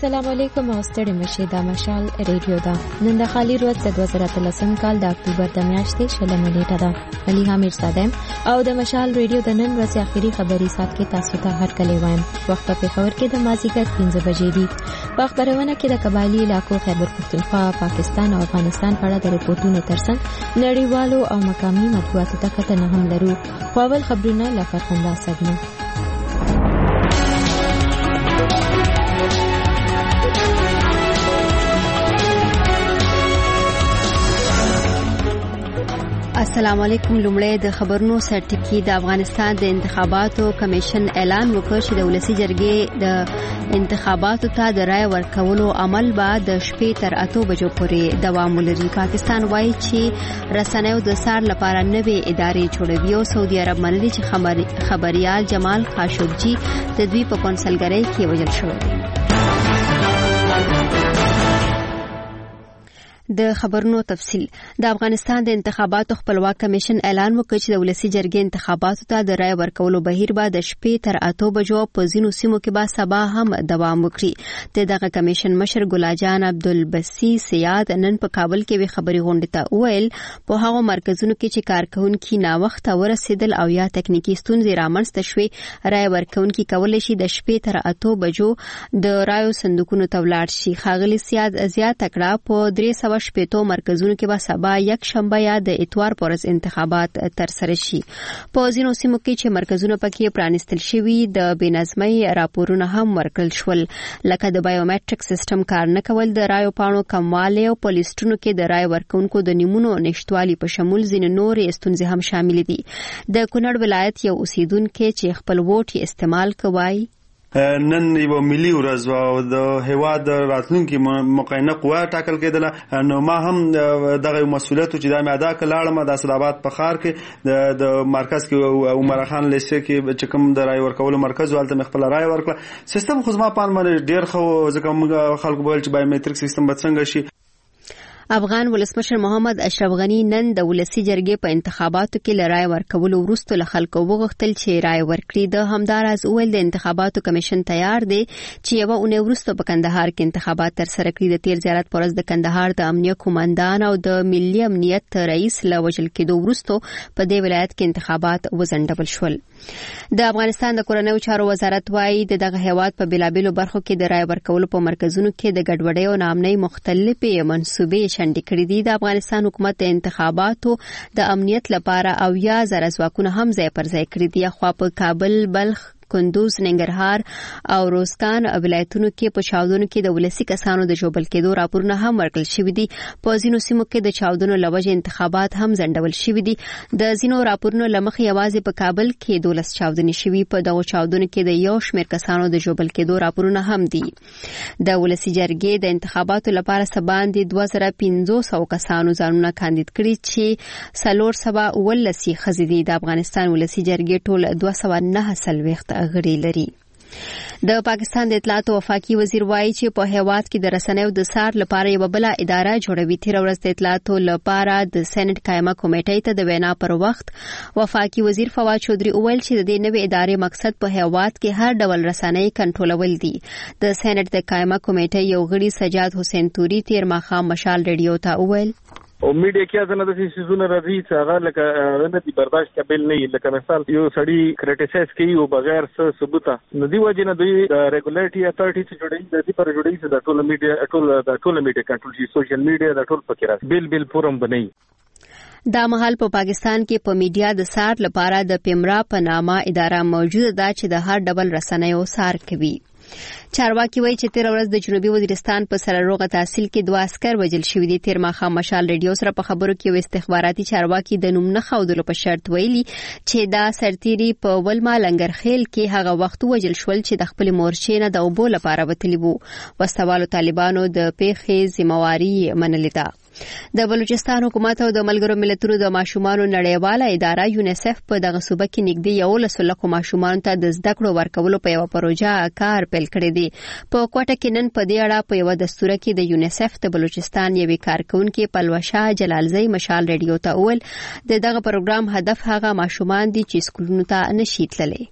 السلام علیکم او ستړي مشه د مشال ریډیو دا نن د خالی ورځ د 2013 کال د اکتوبر د میاشتې 16 نیټه ده. علي حامد صادم او د مشال ریډیو د نن ورځې اخیری خبري سات کې تاسو ته هرکلی وایم. وخت په خبر کې د مازیګر 15 بجې دي. په خبرونه کې د قبایلی علاقو خیبر پختونخوا، پاکستان او افغانستان په اړه د ریپورتونو ترڅنګ نړیوالو او مقامي مطبوعاتو ته کتنه هم لرو. خو اول خبرونه له فرخنده صدمه. السلام علیکم. لومړی د خبرونو سرټکی. د افغانستان د انتخاباتو کمیشن اعلان وکړ چې د ولسی جرګې د انتخاباتو ته د رای ورکولو عمل به د شپې تر 8 بجو پورې دوام ولري. پاکستان وایي چې رسنیو د سار لپاره نوې ادارې جوړوي او سعودي عرب منلي چې خبريال جمال خاشقجي د دوی په کونسلګرۍ کې وژل شوی دی. د خبرونو تفصیل. د افغانستان د انتخاباتو خپلواک کمیشن اعلان وکړ چې د ولسی جرګې انتخاباتو ته د رای ورکولو بهیر به د شپې تر 8 بجو په ځینو سیمو کې به سبا هم دوام وکړي. دغه کمیشن مشر ګلاجان عبدالبسی سیاد نن په کابل کې وی خبري غونډه ته ویل په هغه مرکزونو کې چې کارکونکو نا وخت ورسېدل او یا تکنیکی ستونزې رامنځته شوې، رای ورکونکو کولای شي د شپې تر 8 بجو د رایو صندوقونو ته ولاړ شي. خاغلی سیاد زیات تکړه په 300 شپېتو مرکزونو کې به سبا یک شنبه یا د اتوار پورز انتخابات تر سره شي. په ځینو سیمو کې چې مرکزونه پکې پرانستل شوي د بېنظمۍ راپورونه هم ورکړل شول، لکه د بایومټریک سیستم کار نه کول، د رایو پاڼو کموالی او په لیسټونو کې د رای ورکونکو د نیمونو نشټوالي په شمول ځینې نورې ستونزې هم شامل دي. د کونړ ولایت یو اوسیدونکو چې خپل ووټ استعمال کوي نن یو ملي ورځ او د هیواد راتلونکي مقننه قوه ټاکل کېدله. نو ما هم دغه مسولیت چې د ادا کړم د اسداباد په خار کې د مرکز کې عمر خان لیسه کې چې کوم د رای ورکولو مرکز ولته مخبل رای ورکړه. سیستم خو ما پان باندې ډیر خو ځکه موږ خلکو بول چې بایومټریک سیستم به څنګه شي. افغان ولسمشر محمد اشرف غنی نن د ولسی جرګې په انتخاباتو کې لرای ورکولو وروسته له خلکو وغوښتل چې رای ورکړي. د همداراز اول د انتخاباتو کمیشن تیار دی چې یو اونۍ وروسته په کندهار کې انتخابات تر سره کړي. د تیر زیارت پرز د کندهار د امنیه قومندان او د ملي امنیت رئیس له وژل کېدو وروسته په دې ولایت کې انتخابات وزندبل شول. د افغانستان د کورنیو چارو وزارت وايي دغه هیواد په بلابلو برخو کې د رای ورکولو په مرکزونو کې د ګډوډۍ او ناامنۍ مختلفې منسوبې شنډې کړې دي. د افغانستان حکومت د انتخاباتو د امنیت لپاره او یا زر ځواکونه هم ځای پر ځای کړی دي. خو په کابل، بلخ، کندوز، ننګرهار او روزګان ولایتونو کې په چاودنو کې د ولسی کسانو د جوبل کېدو راپورونه هم ورکړل شوي دي. په ځینو سیمو کې د چاودنو لوجه انتخابات هم ځنډول شوي دي. د ځینو راپورونو لمخې یوازې په کابل کې 12 چاودنې شوي. په دغو چاودنو کې د یو شمېر کسانو د جوبل کېدو راپورونه هم دي. د ولسی جرګې د انتخاباتو لپاره سباندې 2500 کسانو ځانونه کاندید کړي چې 419 ښځې دي. د افغانستان ولسی جرګې ټول 209 غړي لري. د پاکستان د اطلاعات او وفاقي وزیر وایي چې په هیواد کې د رسنیو د سار لپاره یو بل اداره جوړوي. تیر ورځ د اطلاعات لپاره د سېنات قائمه کمیټې ته د وینا پر وخت وفاقي وزیر فواد چودري وویل چې د دې نوې ادارې مقصد په هیواد کې هر ډول رسنۍ کنټرولول دي. د سېنات د قائمه کمیټې یو غړي سجاد حسین توري تیر ماښام مشال ریډیو ته وویل او میډیا کې ځنه د سيزونه راځي چې هغه لکه نه دي برداشت قابل نه وي. لکه مثال یو سړی کریټیسایز کوي او بغیر څه ثبوت نه دی وجه نه دوی ریګولیټری اتھارټی چې جوړي د دې پر جوړي چې د ټول میډیا کنټرول شي. سوشل میډیا د ټول پکې راځي بل فورم بنئ. دا مهال په پاکستان کې په میډیا د سار لپاره د پیمرا په نامه اداره موجوده ده چې د هر ډول رسنیو سار کوي. چارواکي وایي چې تیر ورځ د جنوبي وزیرستان په سرروغه تحصیل کې 2 عسكر وژل شوي دي. تیر ماښام مشال ریډیو سره په خبرو کې یو استخباراتي چارواکي د نوم نه ښودلو په شرط ویلي چې دا سرتيري په ولما لنګرخیل کې هغه وخت وژل شول چې د خپل مورچې نه د اوبو لپاره وتلی وو. وسوالو طالبانو د پیښې ذمہواری منلې ده. د بلوچستان حکومت او د ملګرو ملتونو د ماشومانو نړیواله اداره یونیسف په دغه صوبه کې نږدې 11 لک ماشومان ته د زده کړو ورکولو په یو پروژه کار پیل کړی دی. په کوټه کې نن په دې اړه په یو دستور کې د یونیسف د بلوچستان یوې کارکونکو پلوشا جلالزی مشال ریډیو ته وویل دغه پروګرام هدف هغه ماشومان دي چې سکولونو ته نشي تللی.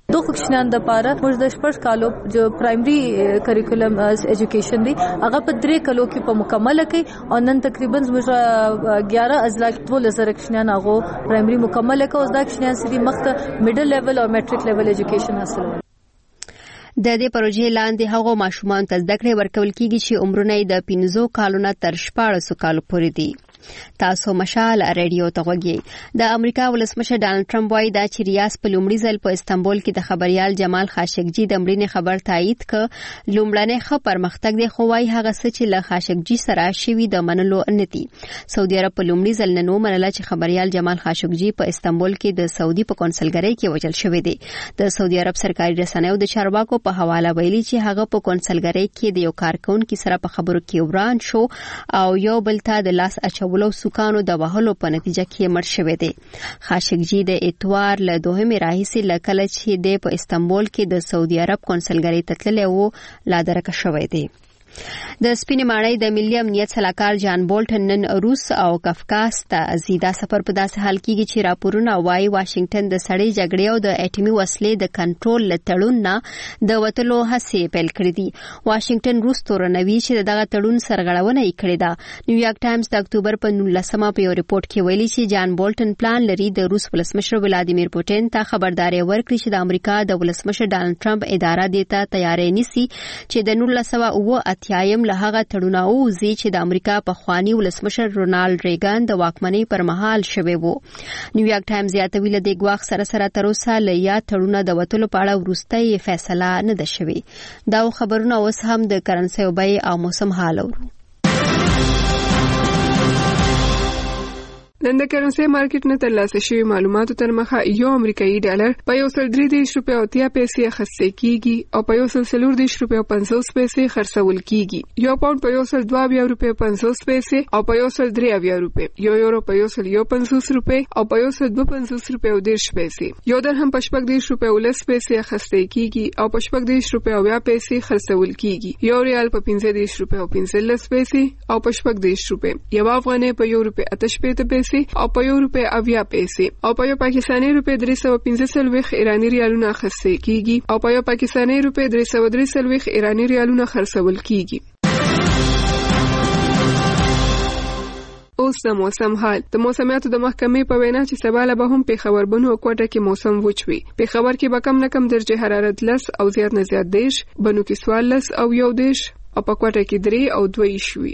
دوه کښنان د پاره موږ د شپږ کالو جو پرایمري کریکولم ایجوکیشن دی هغه په 3 کالو کې په مکمل کې او نن تقریبا موږ 11 ازلا 2000 کښنان هغه پرایمري مکمل کې او دا کښنان سړي مخته میډل لیول او میټریک لیول ایجوکیشن حاصل د دې پروژې لاندې هغو ماشومان ته زده کړې ورکول کیږي چې عمرونه د 15 کالونو تر 14 کالو پورې دي. تاسو مشال رادیو ته غوږی. د امریکا ولسمشر ډانلډ ټرمپ وايي دا چې ریاض په لومړي ځل په استانبول کې د خبريال جمال خاشقجي د مړینې خبر تایید ک لومړنی ښه پرمختګ دی خو وايي هغه څه چې له خاشقجي سره شوی د منلو نتي. سعودي عرب په لومړي ځل نن ومنله چې خبريال جمال خاشقجي په استانبول کې د سعودي په کونسلګرۍ کې وژل شوی دی. د سعودي عرب سرکاري رسنیو د چارواکو په حواله ویلي چې هغه په کونسلګرۍ کې د یو کارکونکو سره په خبرو کې وران شو او یو بل ته د لاس اچولو سوکانو د وهلو په نتیجه کې مړ شوی دی. خاشقجي د اتوار له دوهمې راهیسې له کله چې د په استانبول کې د سعودي عرب کونسلګرۍ ته تللی و لا درکه شوی دی. د سپینې ماڼۍ د ملي امنیت سلاکار جان بولټن نن روس او کافکاس ته زیاده سفر په داسې حال کې چې راپورونه وايي واشنگټن د سړې جګړې او د اټومي وسلې د کنټرول له تړون نه د وتلو هڅې پیل کړې دي. واشنگټن روس تورنوي چې دغه تړون سرغړونه یې کړې ده. نیویارک ټایمز د اکتوبر په 19مه په یو ریپورت کې ویلي چې جان بولټن پلان لري د روس ولسمشر ولادیمیر پوتین ته خبرداري ورکړي چې د امریکا د ولسمشر ډانلډ ټرمپ اداره دیته تیاری نیسي چې د 1980 له هغه تړونه اوزي چې د امریکا په خواني ولسمشر رونالد ریګن د واکمنۍ پر مهال شوی وو. نیویارک ټایمز یادوي له دې ګواښ سره تر اوسه له یا تړونه د وټلو په اړه وروستۍ فیصله نه ده شوې. دا خبرونه اوس هم د کرنسي او بیې او موسم حال اورو. نن د کرنسي مارکیټ نه ترلاسه شوی معلوماتو تر مخه یو امریکایي ډالر په 1.3 روپیا او 30 پیسې خرڅ کیږي او په 1.4 روپیا او 50 پیسې خرڅول کیږي. یو پاوند په 1.2 روپیا 50 پیسې او په 1.3 روپیا. یو یورو په 1.50 روپیا او په 1.25 روپیا او 10 پیسې. یو درهم په 14 روپیا او 10 پیسې خرڅ کیږي او په 14 روپیا او 20 پیسې خرڅول کیږي. یو ریال په 15 روپیا او 15 پیسې او په 14 روپیا. یو افغانۍ په 1 روپیا 88 پیسې او په 1 روپیا 80 پیسې او په یو پاکستاني روپیا 315 ایرانی ریالونه خرڅ کیږي او په یو پاکستاني روپیا 313 ایرانی ریالونه خرڅول کیږي. اوس د موسم حال. د موسمیاتو د محکمې په وینا چې سبا له به هم پیښور بنو او کوټه کې موسم وچوي. پیښور کې به کم نه کم درجه حرارت 10 او زیات نه زیات 10، بنو کې 14 او 11 او په کوټه کې 3 او 2 شوي.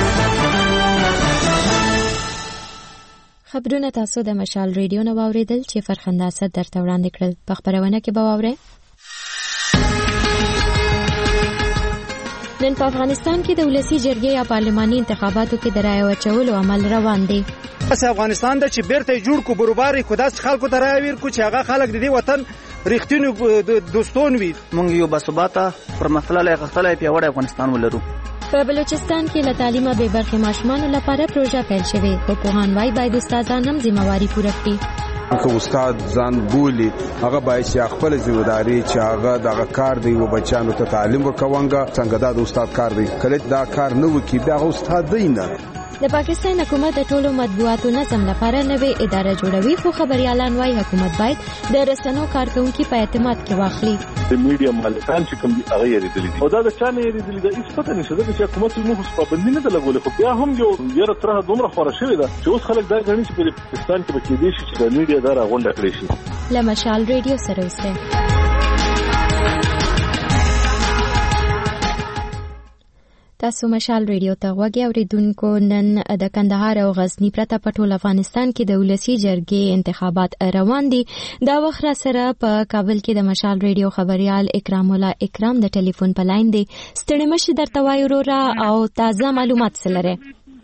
خبرونه تاسو د مشال ریډیو نو اوریدل چې فرخنده اسد درته وړاندې کړل. په خبرونه کې به واورئ نن په افغانستان کې د ولسی جرګې یا پارلماني انتخاباتو کې د رایې ورکولو عمل روان دی. پس افغانستان د چې بیرته جوړ کو بروباري کو داس خلکو ته رایې ورکو چې هغه خلک د دې وطن رښتینی دوستون وي. مونږ یو بسوباته پرمختللې غختلې پیوړې افغانستان ولرو. په بلوچستان کې له تعلیمه بې برخې ماشومانو لپاره پروژه پیل شوې او پوهان وايي باید استادان هم ذمہواری پوره کړي. که استاد ځان بولی هغه باید چې خپل ذمہواری چې هغه دغه کار دی او بچانو ته تعلیم ورکوونګه څنګه دا د استاد کار دی. کله دا کار نه وکي بیا استاد دی نه. د پاکستان حکومت د ټولو مطبوعاتو نظم لپاره نوې اداره جوړوي خو خبريالان وايي حکومت باید د رسنیو کارکونکو په اعتماد کې واخلي. د میډیا مالکان چې کوم دي هغه یې ریډلې دي او دا د چا نه یې ریډلې ده هیڅ پته نشته چې حکومت موږ په پابندي نه لګولې خو بیا هم یو یره تر دومره خورا شوی ده چې اوس خلک دا غني چې په پاکستان کې به کې دي چې د میډیا دا راغونډه کړی شي. لمشال ریډیو سره اوسه. تاسو مشال ریډیو ته غوږی اوریدونکو. نن د کندهار او غزنی پرته په ټول افغانستان کې د ولسی جرګې انتخابات روان دي. دا وخت را سره په کابل کې د مشال ریډیو خبريال اکرام الله اکرام د ټلیفون په لاین دی. ستړي مشه درته وایو را او تازه معلومات سره.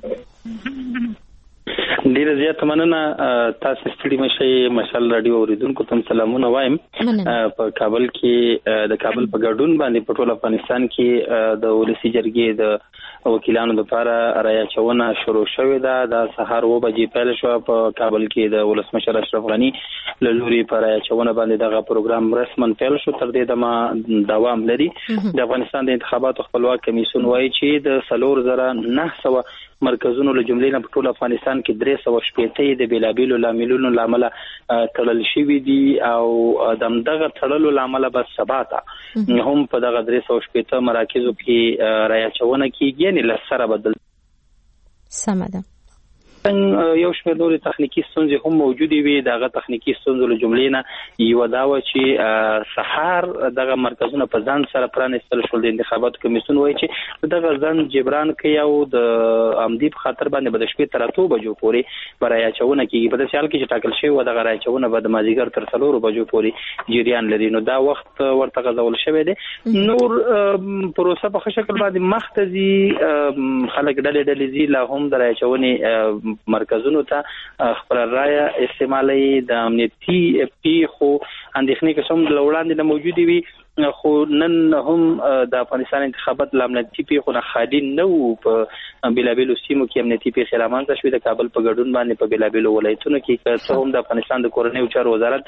ډیره زیاته مننه. تاسو ستړي مشه مشال رادیو اوریدونکو ته سلامونه وایم. په کابل کې د کابل په ګډون باندې په ټول افغانستان کې د ولسی جرګې د وکیلانو لپاره رایه چونه شروع شوې ده. د سهار 9 بجې پیل شو په کابل کې د ولسمشر اشرف غنی له لوري پر رایه چونه باندې دغه پروګرام رسمن پیل شو. تر دې دمه دوام لري. د افغانستان د انتخاباتو خپلواک کمیسیون وایي چې د 4900 مرکزونو له جملې نه په ټول افغانستان افغانستان کې 380 د بیلابیلو لاملونو لامل تړل شوی دي او دغه تړلو لامل به سباته هم په دغه 380 مراکزو کې رايچونه کیږي یعنی لسره بدل سمده یو شمېر نورې تخنیکی ستونزې هم موجودې وي. دغه تخنیکی ستونزو له جملې نه یو دا و چې سهار دغه مرکزونه په ځان سره پرانیستل شول. د انتخاباتو کمیسیون وایي چې دغه ځان جبران کوي او د عمدي په خاطر باندې به د شپې تر 8 بجو پورې برای چونه کیږي. په داسې حال کې چې ټاکل شوی و دغه راچونه به د مازیګر تر 4 بجو پورې جریان لري. نو دا وخت ورته غوښتل شوی دی. نور پروسه په ښه شکل باندې مختزي خلک ډلې زی لا هم د راچونه مرکزونو ته خپل رائے استعمالي د امنیتي پیښو اندېښنې کوم د وړاندې نه موجودي وي خو نن هم د افغانستان انتخابات لامنیتي پیښو نه خالي نه وو. په بیلابیلو سیمو کې امنیتي پیښې رامنځته شوې. د کابل په ګډون باندې په بیلابیلو ولایتونو کې څه هم د افغانستان د کورنیو چارو وزارت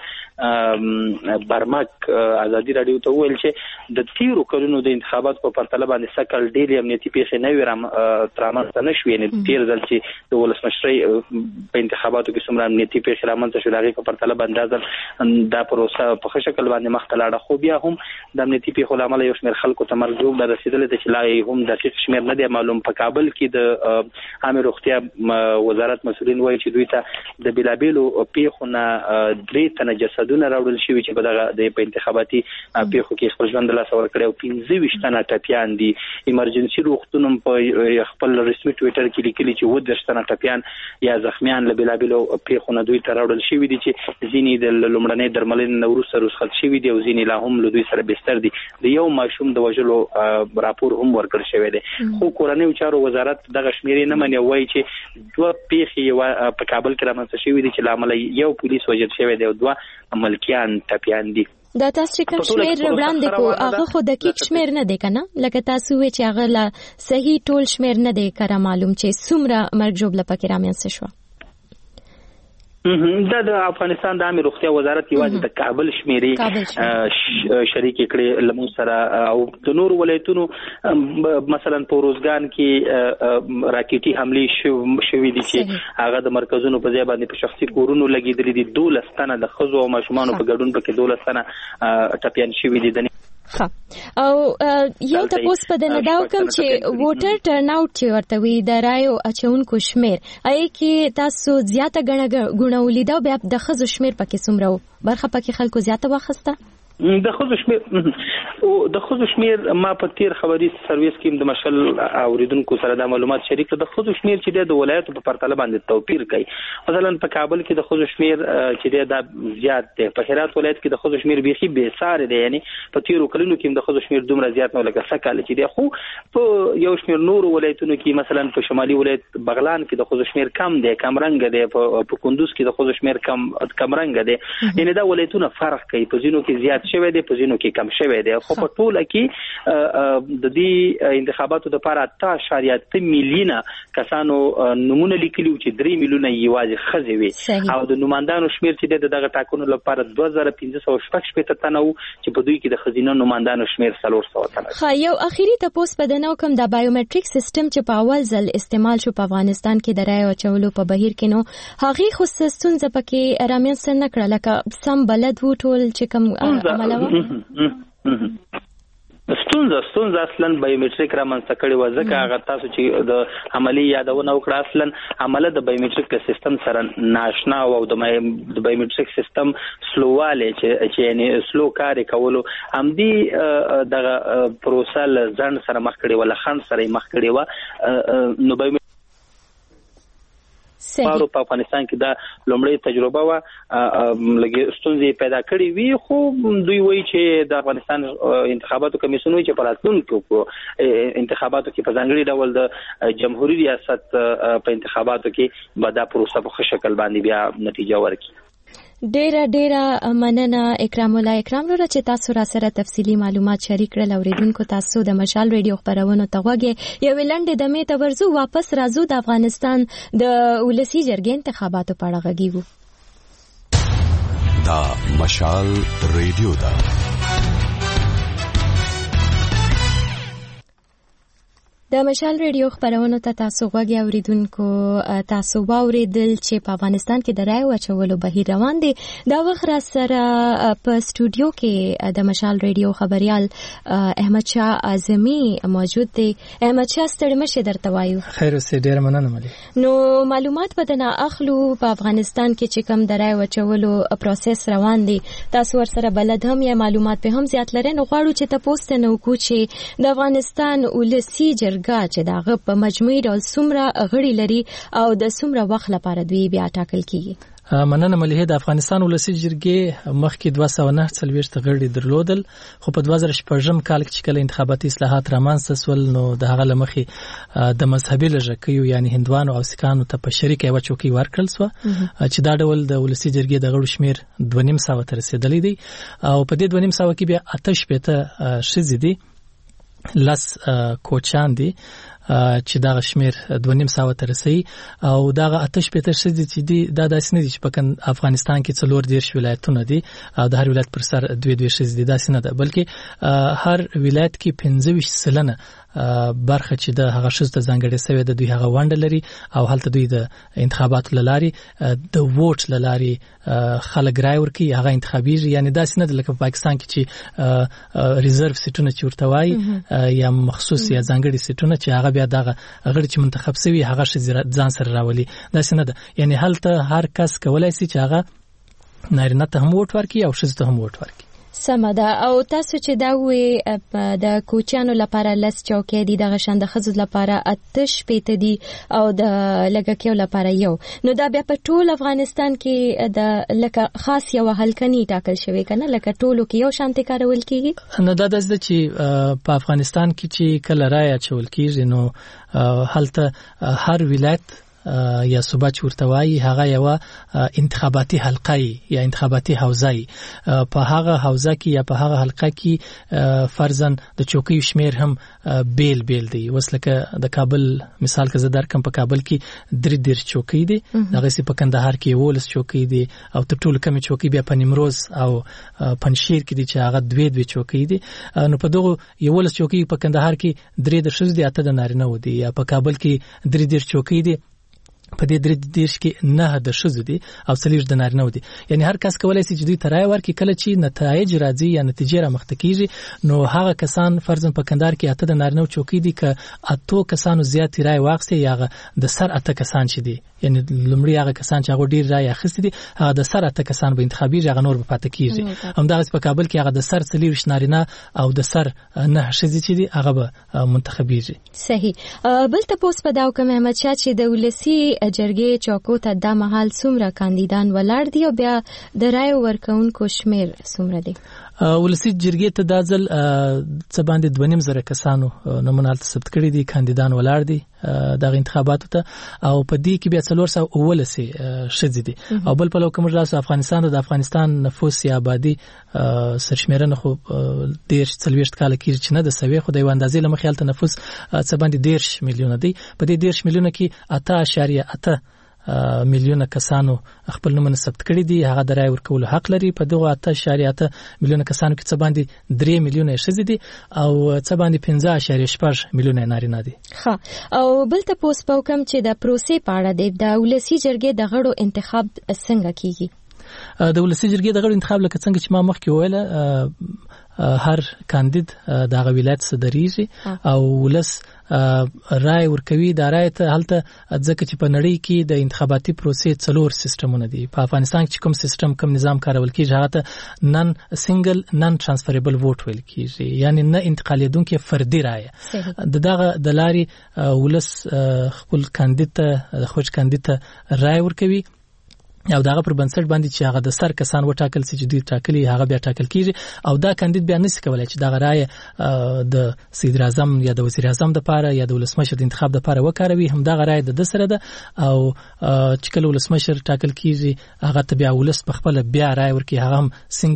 برمک ازادي رادیو ته ویل چې د تیرو کلونو د انتخابات په پرتله باندې سکل ډېری امنیتي پیښې نه وي رامنځته نشوې. نه تیر ځل چې د ولسمشرۍ په انتخاباتو کې څومره امنیتي پیښې رامنځته شوې هغې په پرتله باندې دا پروسه په ښه شکل باندې مخته لاړه. خو بیا هم د امنیتي پیښو لامل یو شمېر خلکو ته مرګ جوړ رسیدلی دی چې لا هم دقیق شمېر نه دی معلوم. په کابل کې د عامه روغتیا وزارت مسؤلین وایي چې دوی ته د بیلابیلو پیښو نه 3 تنه جسدونه راوړل شوي چې په دغه انتخاباتي پیښو کې خپل ژوند له لاسه ورکړي او 25 تنه ټپیان دي. ایمرجنسي روغتون په خپل رسمي ټویټر کې لیکلي چې 10 تنه ټپیان یا زخمیان له بیلابیلو پیښو نه دوی ته راوړل شوي دي چې ځینې د لومړنۍ درملنې نه وروسته رخصت شوي دي او ځینې لا هم له دوی سره بستر دي. د یو ماشوم د وژلو راپور هم ورکړل شوی دی. خو کورنیو چارو وزارت دغه شمیرې نه مني وایي چې 2 پیښې په کابل کې رامنځته شوي دي چې لامل یو پولیس وژل شوی دی او 2 ملکیان ټپیان دي. دا تاسو کوم شمیر وړاندې کو هغه خو دقیق شمیر نه دی کنه لکه تاسو وی چې هغه لا صحیح ټول شمیر نه دی کړه معلوم چې څومره مرګ جوړ پکې رامنځته شو. دا د افغانستان د عامه روغتیا وزارت یوازې د کابل شمیرې شریک کړي لمو سره او د نور ولایتونو مثلا په روزګان کې راکټي حمله شوې دي چې هغه د مرکزونو په ځای باندې په شخصي کورونو لګیدلې دي. 12 تنه د خزو او ماشومان په ګډون پکې 12 تنه ټپیان شوي دي. او یو تاسو په دنه دا کوم چې ووټر ټرن اوټ چې ورته وي د رایو اچونکو شمیر اې کې تاسو زیاته غونه ولیدا بیا د خزو شمیر پکې څومره برخه پکې خلکو زیاته واخسته. د خصوص شمیر ما په تیر خبري سرویس کې د مشل اوریدونکو سره د معلومات شریک د خصوص شمیر چې د ولایت په پرتله باندې توپیر کوي. مثلا په کابل کې د خصوص شمیر چې د زیات دی. په هرات ولایت کې د خصوص شمیر بيخي به سار دی. یعنی په تیرو کلونو کې د خصوص شمیر دومره زیات نه لکه سکهال چې دی. خو په یو شمیر نور ولایتونو کې مثلا په شمالي ولایت بغلان کې د خصوص شمیر کم دی، کم رنګ دی. په کندوز کې د خصوص شمیر کم رنګ دی. یعنی دا ولایتونه فرق کوي. په ځینو کې زیات شوی دی، په ځینو کې کم شوی دی. خو په ټوله کې د دې انتخاباتو لپاره 8.3 میلیونه کسانو نمونه لیکلي چې 3 میلیونه یوازې خزې وي او د نوماندانو شمیر چې دغه ټاکنو لپاره 2516 تنه وو چې په دوی کې د خزینه نوماندانو شمیر 400 تنه. خا یو اخیری تاسو په دنو کوم د بایومټریک سیستم چې په اول ځل استعمال شو په افغانستان کې د رای اچولو په بهیر کې نو هغه خصوصا ځکه رامنځته نه کړل لکه سم بلد وو ټول چې کوم عمله ستونزه اصلا بایومټریک رامنځته کړي و ځکه هغه تاسو چې د عملی یادونه وکړه اصلا عمله د بایومټریک سیستم سره ناشنا او د بایومټریک سیستم سلوواله چې یعنی سلو کار کولو هم دی د پروسل ځان سره مخ کړي ولا خان سره مخ کړي و نو په افغانستان کې دا لومړی تجربه و لګي ستونزې پیدا کړې وي. خو دوی وایي چې د افغانستان انتخاباتو کمیسیون وایي چې په راتلونکو انتخاباتو کې په ځانګړي ډول د جمهوریت ریاست په انتخاباتو کې به دا پروسه په ښه شکل باندې بیا نتیجه ورکړي. ډیره مننه اکرام الله. اکرام لره چې تاسو را سره تفصیلی معلومات شریک کړل. اوریدونکو تاسو د مشال ریډیو خبرونو ته غوږی یو لنډه د می تورزو واپس راځو د افغانستان د ولسی جرګې انتخاباتو په اړه غږیږو. دا مشال ریډیو دا د مشال ریډیو خبرونو ته تاسو غوږی اوریدونکو تاسو واوریدل چې په افغانستان کې د رای واچولو بهیر روان دی. دا وخت را سره په سټوډیو کې د مشال ریډیو خبريال احمد شاه اعظمي موجود دی. احمد شاه ستړي مشه درته وایو. خیر اوسې ډیر مننه ملي. نو معلومات بدنه اخلو په افغانستان کې چې کوم د رای واچولو پروسس روان دی تاسو ورسره بلد هم یا معلومات به هم زیات لري. نو غواړو چې تاسو ته نو کو چې د افغانستان ولسی چې داغه په مجموعي ډول څومره غړي لري او د څومره وخت لپاره دوی بیا ټاکل کیږي. مننه ملي. د افغانستان ولسی جرګې مخکې 249 غړي درلودل خو په 2014 کال کې چې کله انتخاباتي اصلاحات رامنځته شول نو د هغه لمخې د مذهبي لږکیو یعنی هندوانو او سکانو ته په شریکه یو چوکۍ ورکړل شو چې دا ډول د ولسی جرګې د غړو شمیر 2.5 ته رسیدلی دی او په دې 2.5 کې بیا 88 شذې دي لس کوچان دي چې دا شمیر 2.5 ته رسي او دا 88 شذې چې دي دا داسې نه دي چې په افغانستان کې 14 ولایتونه دي او د هر ولایت پر سر 2 شذې دي داسې نه ده بلکې هر ولایت کې 15% برخه چې د هغه شذ ته ځانګړې سوی د دوی هغه وانډ لري او هلته دوی د انتخاباتو لاري د ووټ لاري خلک رای ورکي هغه انتخابي یعنی داسې نه ده لکه په پاکستان کې چې ریزرو سیټونه چې ورته وایي یا مخصوص یا ځانګړي سیټونه چې هغه بیا دغه غړي چې منتخب سوي هغه ځان سره راولي داسې نه ده. یعنی هلته هر کس کولای شي چې هغه نارینه ته هم ووټ ورکي او ښځو ته هم ووټ ورکي. سمه ده. او تاسو چې دا وې د کوچانو لپاره لس چوکۍ دي دغه شان د ښځو لپاره 8 دي او د لږکیو لپاره یو. نو دا بیا په ټول افغانستان کې د لکه خاص یو هلکني ټاکل شوی کنه لکه ټولو کې یو شانتي کارول کیږي. نو دا د چې په افغانستان کې چې کله رای اچول کیږي نو هلته هر ولایت یا صوبه چورته وایي هغه یو انتخاباتي حلقه یا انتخاباتي حوزه په هغه حوزه کې یا په هغه حلقه کې فرضاً د چوکۍ شمیر هم بیل دی. وسلکه د کابل مثال که زه درکم په کابل کې 3 چوکۍ دي دغه سي په کندهار کې 12 چوکۍ دي او تر ټولو کم چوکۍ بیا په نیمروز او پنځشیر کې دي چې هغه 2 چوکۍ دي. نو په دغه 11 چوکۍ په کندهار کې 3 د ښځو دي 8 د نارینه و دي یا په کابل کې 3 چوکۍ دي په دې 3 کې 9 د ښځو دي او 4 د نارینه و دي. یعنی هر کس کولای شي چې دوی ته رای ورکړي کله چې نتایج راځي یا نتیجې را مخته کیږي نو هغه کسان فرضاً په کندهار کې 8 د نارینه چوکۍ دي که 8 کسانو زیات رای واخلي یا د سر 8 کسان چې دي یعنی لومړی هغه کسان چې هغه ډیر رای اخیستي دي هغه د سر 8 کسان به انتخابي هغه نور به پاتې کیږي. همدغه په کابل کې هغه د سر 4 نارینه او د سر 9 ښځې چې دي هغه به منتخبيږي. صحیح. بل ته پوس په داو کوم احمد شاه چې د ولسی جرګې چوکو ته د محل څومره کاندیدان ولاړ دي او بیا د رای ورکونکو شمیر څومره دي؟ ولسی جرګې ته د ځل څه باندې 2.5 کسانو نمونه ثبت کړي دي کاندیدان ولاړ دي د انتخاباتو ته او په دې کې بیا 419 ښځې دي او بل په لوکم راځي افغانستان نفوس یا آبادی سرشمیرنه خو 40 کال کې چې نه د سوي خو د یو اندازې لمخې حالت نفوس څه باندې 10 میلیونه دي. په دې 10 میلیونه کې 8.8 میلیونه کسانو خپل نومونه ثبت کړي دي هغه د رای ورکولو حق لري. په دغه 8.8 میلیونه کسانو کې څه باندې 3 میلیونه ښځې دي او څه باندې 15.8 میلیونه نارینه دي. ها او بل ته پوس پوکم چې د پروسې په اړه د ولسی جرګې د غړو انتخاب څنګه کیږي؟ د ولسی جرګې د غړو انتخاب لکه څنګه چې ما مخکې ویله هر کاندید د ولایت صدریږي او ولس رای ورکوي. د رای ته هلته ځکه چې په نړۍ کې د انتخاباتي پروسې 4 سیستمونه دي. په افغانستان کې کوم سیستم کوم نظام کارول کیږي هغه ته نن سنگل نن ترانسفریبل ووټ ویل کیږي یعنی نه انتقالیدونکو فردي رای. دغه د لاري ولس خپل کاندید ته خوش کاندید ته رای ورکوي او داغه پر بنسټ باندې چې هغه د سر کسان وټاکل چې دوی ټاکلي هغه بیا ټاکل کیږي او دا کاندید بیا نشي کولای چې دغه رای د صدر اعظم یا د وزیر اعظم د پاره یا د ولسمشر د انتخاب د پاره وکاروي. هم دغه رای د سره ده او چې کله ولسمشر ټاکل کیږي هغه ته بیا ولس په خپل بیا رای ورکي هغه هم سنگل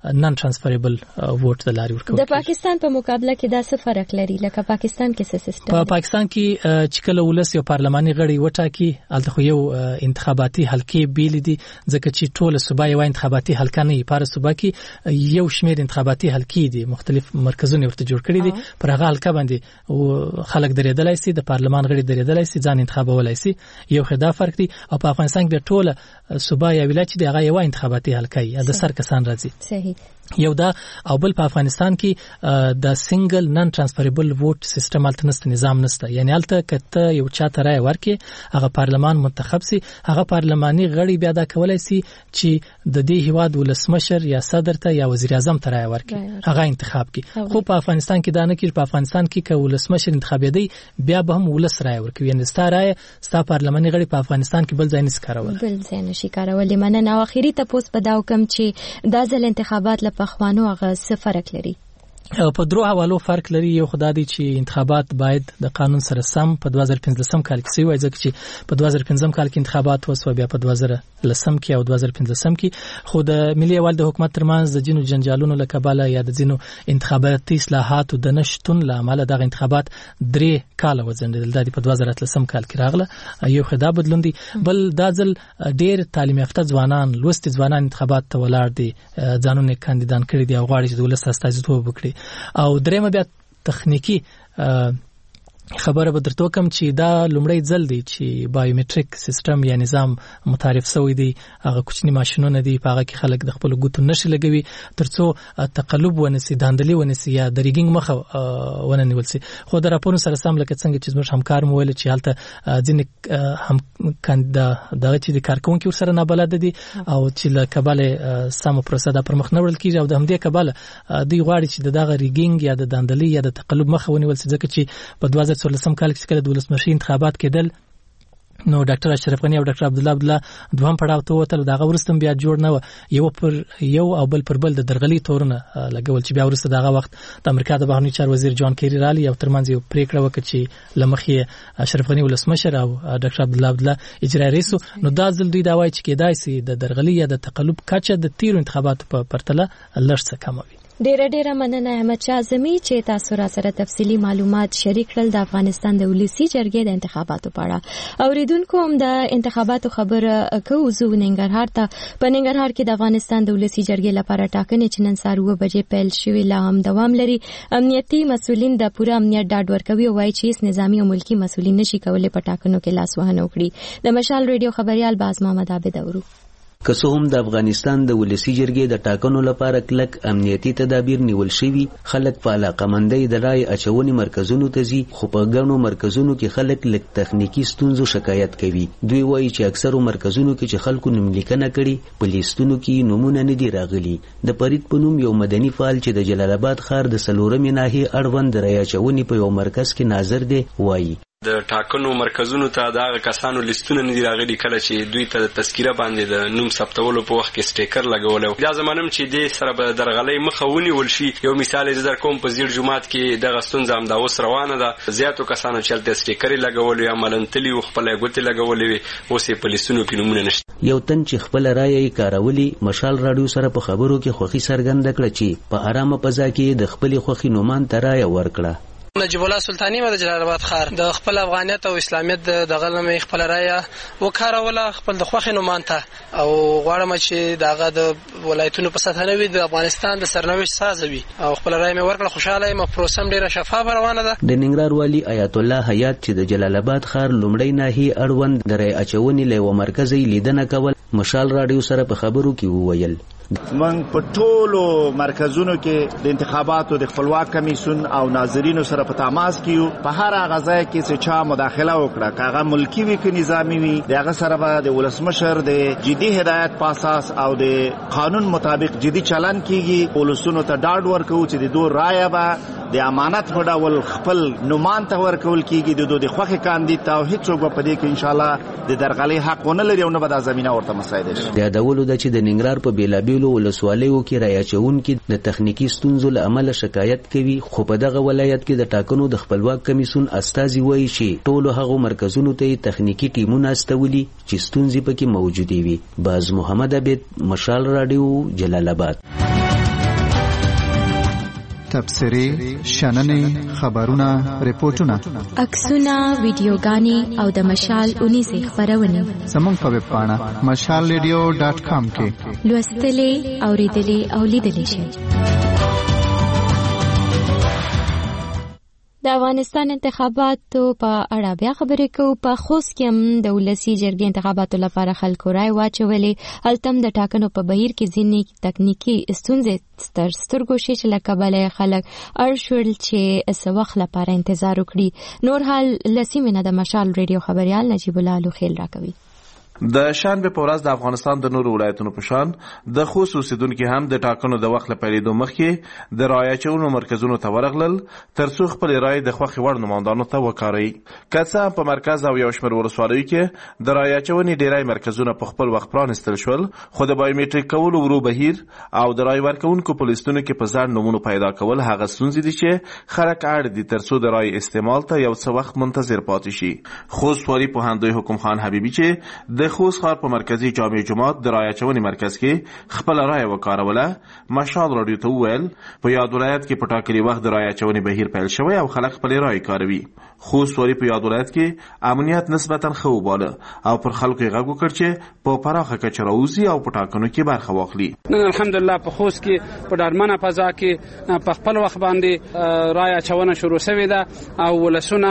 نن ترانسفریبل ووټ د لارې ورکول. د پاکستان په مقابله کې دا څه فرق لري لکه پاکستان کې څه سیستم؟ په پاکستان کې چې کله ولس یو پارلماني غړي وټاکي الته خو یو انتخاباتي حلقې بیل دي ځکه چې ټول صوبا یو انتخاباتي حلقه نه پر صوبا کې یو شمېر انتخاباتي حلقې دي مختلف مرکزونه ورته جوړ کړي دي پر هغه حلقه باندې خلک درېدلای شي د پارلمان غړي درېدلای شي ځان انتخابولای شي یو خدا فرق دي او په افغانستان کې ټول صوبا یا ولایت دی هغه یو انتخاباتي حلقه ای د سر کسان راځي. صحیح. یو دا او بل په افغانستان کې د سنگل نن ترانسفریبل ووټ سیستم التنست نظام نشته یعنی الته کته یو چاته رائے ورکي هغه پارلمان منتخب سي هغه پارلماني غړي بیا دا کولای سي چې د دې هیواد ولسمشر یا صدر ته یا وزیر اعظم ته رائے ورکي هغه انتخاب کی خو په افغانستان کې دا نه کیږي. په افغانستان کې که ولسمشر انتخاب دی بیا به هم ولس رائے ورکوي یعنی ستا رائے ستا پارلماني غړي په افغانستان کې بل ځای نه کارول بل ځای نشي کارول. مننه. او اخیری تاسو په دا حکم چې دا ځل انتخابات په خوانو هغه څه فرق لري؟ په درو حوالو فرق لري. یو خدای دی چې انتخابات باید د قانون سره سم په 2015 کال کې سوي ځکه چې په 2015 کال کې انتخابات وسو بیا په 2010 کې او 2015 کې خو د ملي اول د حکومت ترمنځ د جنو جنجالونو لکباله یا د جنو انتخاباتي اصلاحاتو د نشټون لامل د انتخابات 3 کال وځندل د په 2013 کال کې راغله یو خدای بدلون دي. بل دا ځل ډېر تعلیم یافته ځوانان لوستي ځوانان انتخابات ته ولاړ دي ځانونه کاندیدان کړي دي او غواړي چې د ولس استازیتوب وکړي. او درېمه بیا تخنیکی خبره به درته کوم چې دا لومړی ځل دی چې بایومټریک سیستم یا نظام متعارف شوی دی. هغه کوچنی ماشينونه دي په هغه کې خلک د خپل ګوتو نشي لګوي ترڅو تقلب ونسي داندلي ونسي یا د ریګینګ مخه وننول سي. خو د راپورونو سره سم لکه څنګه چې زموږ همکار مو ویل چې حالت ځینې هم کنده دغه چې د کارکونکو سره نه بلد دي او چې لکباله سم پروسه د پرمخ نه ورل کیږي او د همدې کباله دی غواړي چې دغه ریګینګ یا د داندلي یا د تقلب مخه ونیول سي ځکه چې په 2014 کال کې کله د ولسمشر انتخابات کېدل نو ډاکټر اشرف غنی او ډاکټر عبدالله عبدالله دوهم پړاو ته وتل دغه ورستم بیا جوړ نه یو پر یو او بل پر بل د درغلي تورونه لګول چې بیا ورسته دغه وخت د امریکا د بهرنی چارو وزیر جان کیری رالی او ترمنځ یو پریکړه وکړه چې لمخې اشرف غنی ولسمشر او ډاکټر عبدالله عبدالله اجرایی رئیس نو دا ځل دوی دا وایي چې کېدای سي د درغلي یا د تقلب کچه د تیرو انتخاباتو په پرتله لږ څه کم وي. ډیره مننه احمد شاه اعظمي چې تاسو را سره تفصيلي معلومات شریک کړل د افغانستان د ولسی جرګې د انتخاباتو په اړه. اوریدونکو هم د انتخاباتو خبره کوو زو ننګرهار ته. په ننګرهار کې د افغانستان د ولسی جرګې لپاره ټاکنې چې نن سهار 9 بجې پیل شوې لا هم دوام لري. امنیتي مسولین د پوره امنیت ډاډ ورکوي او وايي چې هیڅ نظامی او ملکی مسولین نشي کولای په ټاکنو کې لاس وهنه وکړي. د مشال ریډیو خبريال باز محمد عابد اورو. که څه هم د افغانستان د ولسی جرګې د ټاکنو لپاره کلک امنیتي تدابیر نیول شوي خلک په علاقمندۍ د رای اچونې مرکزونو ته ځي خو په ګڼو مرکزونو کې خلک لږ تخنیکی ستونزو شکایت کوي. دوی وایي چې اکثرو مرکزونو کې چې خلکو نوملیکنه کړي په لیستونو کې نومونه نه دي راغلي. د فرید په نوم یو مدني فعال چې د جلال آباد ښار د 4مې ناحیې اړوند رای اچونې په یو مرکز کې ناظر دی وایي د ټاکنو مرکزونو ته د کسانو لیستونه نه دي راغلي کله چې دوی ته د تذکیره باندې د نوم ثبتولو په وخت کې سټیکر لګول. دا زمانم چې د سره به درغلي مخه ونیول شي. یو مثال یې در کوم په زیړ جمعات کې د غستون زم دا اوس روانه ده زیاتو کسانو چې د سټیکر لګول یا ملنتلی او خپل غوته لګولې اوس په لیستونو کې نومونه نشته. یو تن چې خپل رائے کارولي مشال راډیو سره په خبرو کې خوخي سرګند کړ چې په آرامه فضا کې د خپل خوخي نومان ته رائے ورکړه. نجیب الله سلطانی د جلال آباد ښار د خپل افغانیت او اسلامیت د غلمه خپل رائے وکاروله خپل د خوخي نومان ته او غواړم چې داغه د ولایتونو په ساتنه وي د افغانستان د سرنوشت سازوي او خپل رائے مې ورکړه. خوشاله یم پروسم ډیره شفاف روانه ده. د ننګرهار والی آیت الله حیات چې د جلال آباد ښار لومړی ناحیه اړوند د رای اچونې له مرکزي لیدنه کول مشال راډیو سره په خبرو کې وویل من په ټولو مرکزونو کې د انتخاباتو د خپلواک کمیسیون او ناظرینو سره په تماس کې یو. په هر هغه ځای کې چې چا مداخله وکړه کاغه ملکی وي که نظامی وي دغه سره به د ولسمشر د جدي هدایت په اساس او د قانون مطابق جدي چلن کیږي. ولسونو ته ډاډ ورکو چې د دوه رائے به د امانت په ډول خپل نومان ته ورکول کیږي. د دوه د خوخي کاندید او هیڅوک په دې کې ان شاء الله د درغلي حق ونه لري او نه به د زمينه ورته مساعده شي. د دولو د چې د ننګرهار په بیلابیلو ولسوالیو کې رای اچونکي د تخنیکی ستونزو له امله شکایت کوي خو په دغه ولایت کې د ټاکنو د خپلواک کمیسیون استازي وایي چې ټولو هغو مرکزونو ته تخنیکی ټیمونه استولي چې ستونزې پکې موجودې وي. باز محمد عبید مشال راډیو جلال آباد. تبصرې، شننې، خبرونه، ریپورتونه، عکسونه، ویډیوګانې او د مشال 19 خبرونه زموږ په ویب پاڼه mashalradio.com کې لوستلې، اوریدلې او لیدلې شئ. د افغانستان انتخاباتو په اړه بیا خبرې کوو. په خوست کې هم د ولسي جرګې انتخاباتو لپاره خلکو رای واچولې. هلته هم د ټاکنو په بهیر کې ځینې تکنیکي ستونزې تر سترګو شي چې له کبله خلک اړ شول چې څه وخت لپاره انتظار وکړي. نور حال له سیمې نه د مشال ریډیو خبریال نجیب الله لوخیل راکوي. د شنبه په ورځ د افغانستان د نورو ولایتونو په شان د خوست اوسیدونکو هم د ټاکنو د وخت لپاره د مخکې د رای اچونې مرکزونو ته ورغلل ترڅو خپل رای د خوښ وړ نمائندانو ته وکاروي. کڅه په مرکز او یو شمېر ولسوالیو کې د رای اچونې ډیری مرکزونه په خپل وخت پرانستل شول، خو د بایومټریک کولو ورو بهیر او د رای ورکونکو په لیستونو کې په ځان نمونه پیدا کول هغه ستونزې دي چې خلک اړ دي ترڅو د رای استعمال ته یو څه وخت منتظر پاتې شي. خوست والي پوهاندوی حکم خان حبیبي چې د خوست ښار په مرکزي جامع جماعت د رای اچونې مرکز کې خپل رای وکاروله، مشال راډیو ته وویل په یاد ولایت کې په ټاکلي وخت د رای اچونې بهیر پیل شوی او خلک خپل رای کاروي. خوست والي په یاد ولایت کې امنیت نسبتا ښه وباله او پر خلکو یې غږ وکړ چې په پراخه کچه راوځي او په ټاکنو کې برخه واخلي. نن الحمدلله په خوست کې په ډارمنه فضا کې په خپل وخت باندې رای اچونه شروع شوې ده او ولسونه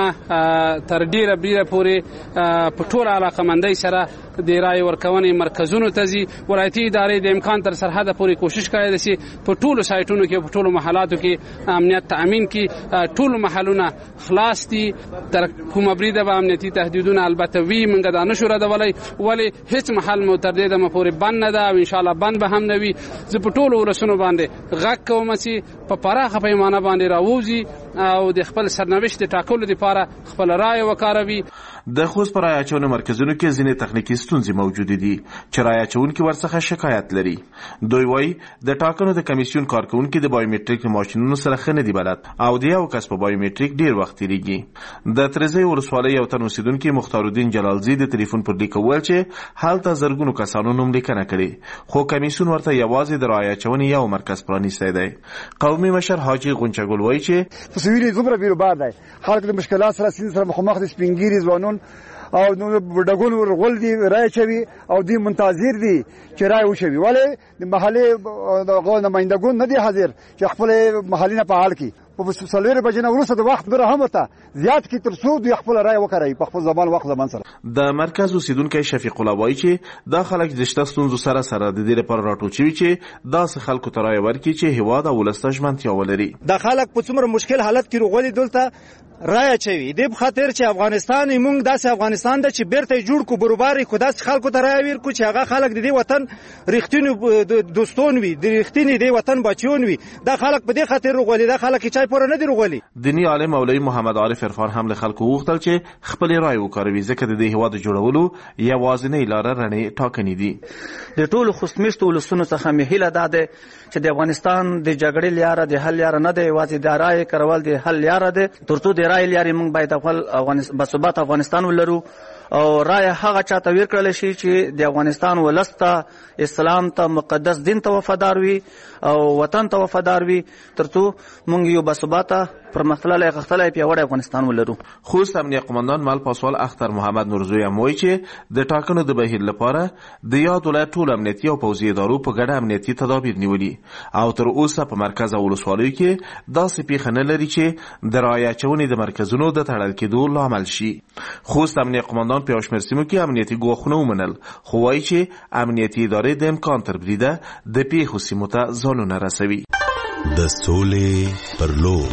تر ډیره پورې په ټول علاقمندۍ سره د رای ورکونې مرکزونو ته ځي. ولایتي ادارې د امکان تر سرحده پورې کوشش کوي چې په ټولو سایټونو کې په ټولو محلاتو کې امنیت تامین کړي. ټول محلونه خلاص دي، تر کومه بریده به امنیتي تهدیدونه البته وي منګه دا نشو ردولی، ولی هیڅ محل مو تر دې دمه پورې بند نه ده او ان شاء الله بند به هم نه وي. زه په ټولو ولسونو باندې غږ کوم چې په پراخه پیمانه باندې راوځي او د خپل سرنوشت ټاکلو لپاره خپل رای وکاروي. د خوست پر رای اچونې مرکزونو کې ځینې تخنیکي ستونزې موجود دي چې رای اچونکي ورڅخه شکایت لري. دوی وایي د ټاکنو د کمیسیون کارکونکي د بایومټریک ماشینونو سره ښه نه دي بلد او د یو کس په بایومټریک ډیر وخت تیریږي. د ترزی ولسوالۍ یو تن اوسیدونکي مختارالدین جلالزی د ټلیفون پر لیک وویل چې هلته زرګونو کسانو نوم لیکنه کړې خو کمیسیون ورته یوازې د رای اچونې یو مرکز پرانیستی دی. قومي مشر حاجي غونچګل وایي چې تصویر دومره بیروبار دی، خلک د مشکلات سره سین سره مخامخ دي، سپینګیري ځوانون او ډګون ورغول دي رای چوي او دی منتظر دي چې رای وشوي، ولی د محلي نمائندګون نه دي حاضر چې خپل محلي نه فعال کړي. په سلویر بجنه وروسته د وخت نور هم ته زیات کی تر څو د خپل رای وکړي په خپل زمان سره. د مرکز اوسیدونکو شفیق الله وایي چې دا خلک د شته ستونزو سره د دې لپاره راټول شوي چې داسې خلکو ته رای ورکړي چې هیواد او ولس ته ژمنتیا ولري. د خلک په څومره مشکل حالت کې روغلي دلته رای اچوي د خاطر چې افغانستان موږ داسې افغانستان د چې بیرته جوړ کو بروباري کو داسې خلکو ته رای ورکو چې هغه خلک د دې وطن رښتینی دوستون وي، د رښتینی د وطن بچیون وي. دا خلک په دې خاطر روغلي، دا خلک چې پوره نه دی روغلي. دینی عالم مولوی محمد عارف عرفان هم له خلکو وغوښتل چې خپل رای وکاروي ځکه د دې هیواد جوړولو یوازینۍ لاره رڼې ټاکنې دي. د ټولو خوستمیشتو ولسونو څخه مې هیله ده چې د افغانستان د جګړې لاره د حل لاره نه دی، یوازې د رای کارول د حل لاره ده. ترڅو د رای لارې موږ باید خپل باثبات افغانستان ولرو او رای هغه چاته ورکړل شي چې د افغانستان ولسته اسلام ته مقدس دین ته وفادار وي او وطن ته وفادار وي ترڅو موږ یو باثباته پرمختللی غښتلی پیاوړی افغانستان ولرو. خوست امنیه قماندان مل پاسوال اختر محمد نورزوی هم وایي چې د ټاکنو د بهیر لپاره د یاد ولایت ټول امنیتي او پوځي ادارو په ګډه امنیتي تدابیر نیولي او تر اوسه په مرکز او ولسوالیو کې داسې پیښه نه لري چې د رای اچونې د مرکزونو د تړل کېدو لامل شي. خوست امنیه قماندان په یو شمېر سیمو کې امنیتي ګواښونه ومنل خو وایي چې امنیتي ادارې د امکان تر بریده د پیښو سیمو ته ځانونه رسوي. د سولې پر لور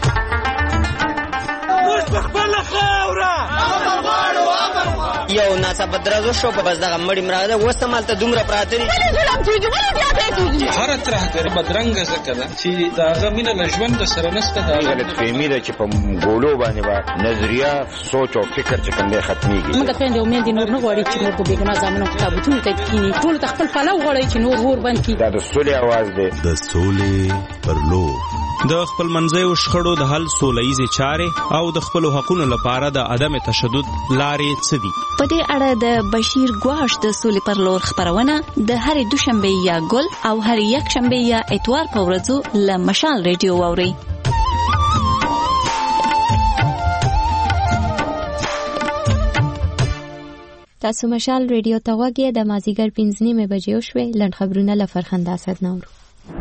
یو ناڅاپه درزو شو په بس دغه مړی مراده وسه مالته دومره پراته دي هر ترهګر بدرنګه ځکه ده چې دغه مینه له ژوند سره نسته. دا غلط فهمي ده چې په ګولو باندې به نظریه سوچ او فکر چې کوم دی ختمېږي. موږ ته د امید نور نه غواړي چې نور په بېګناه زامنو کتابتونو ته کښېني، ټولو ته خپل پلو غواړي چې نور ور بند کړي. دا د سولې اواز دی. د سولې پر لور د خپل منځیو شخړو د حل سولهییزې چارې او د خپلو حقونو لپاره د عدم تشدد لارې څه دي؟ په دې اړه د بشیر ګواش د سولې پر لور خبرونه د هرې دوشنبه یا ګل او هرې یکشنبه یا اتوار په ورځو له مشال ریډیو واورئ. تاسو مشال ریډیو ته غوږی د مازیګر 5:30 بجې شوې لند خبرونه لفرخنده اسد نورو.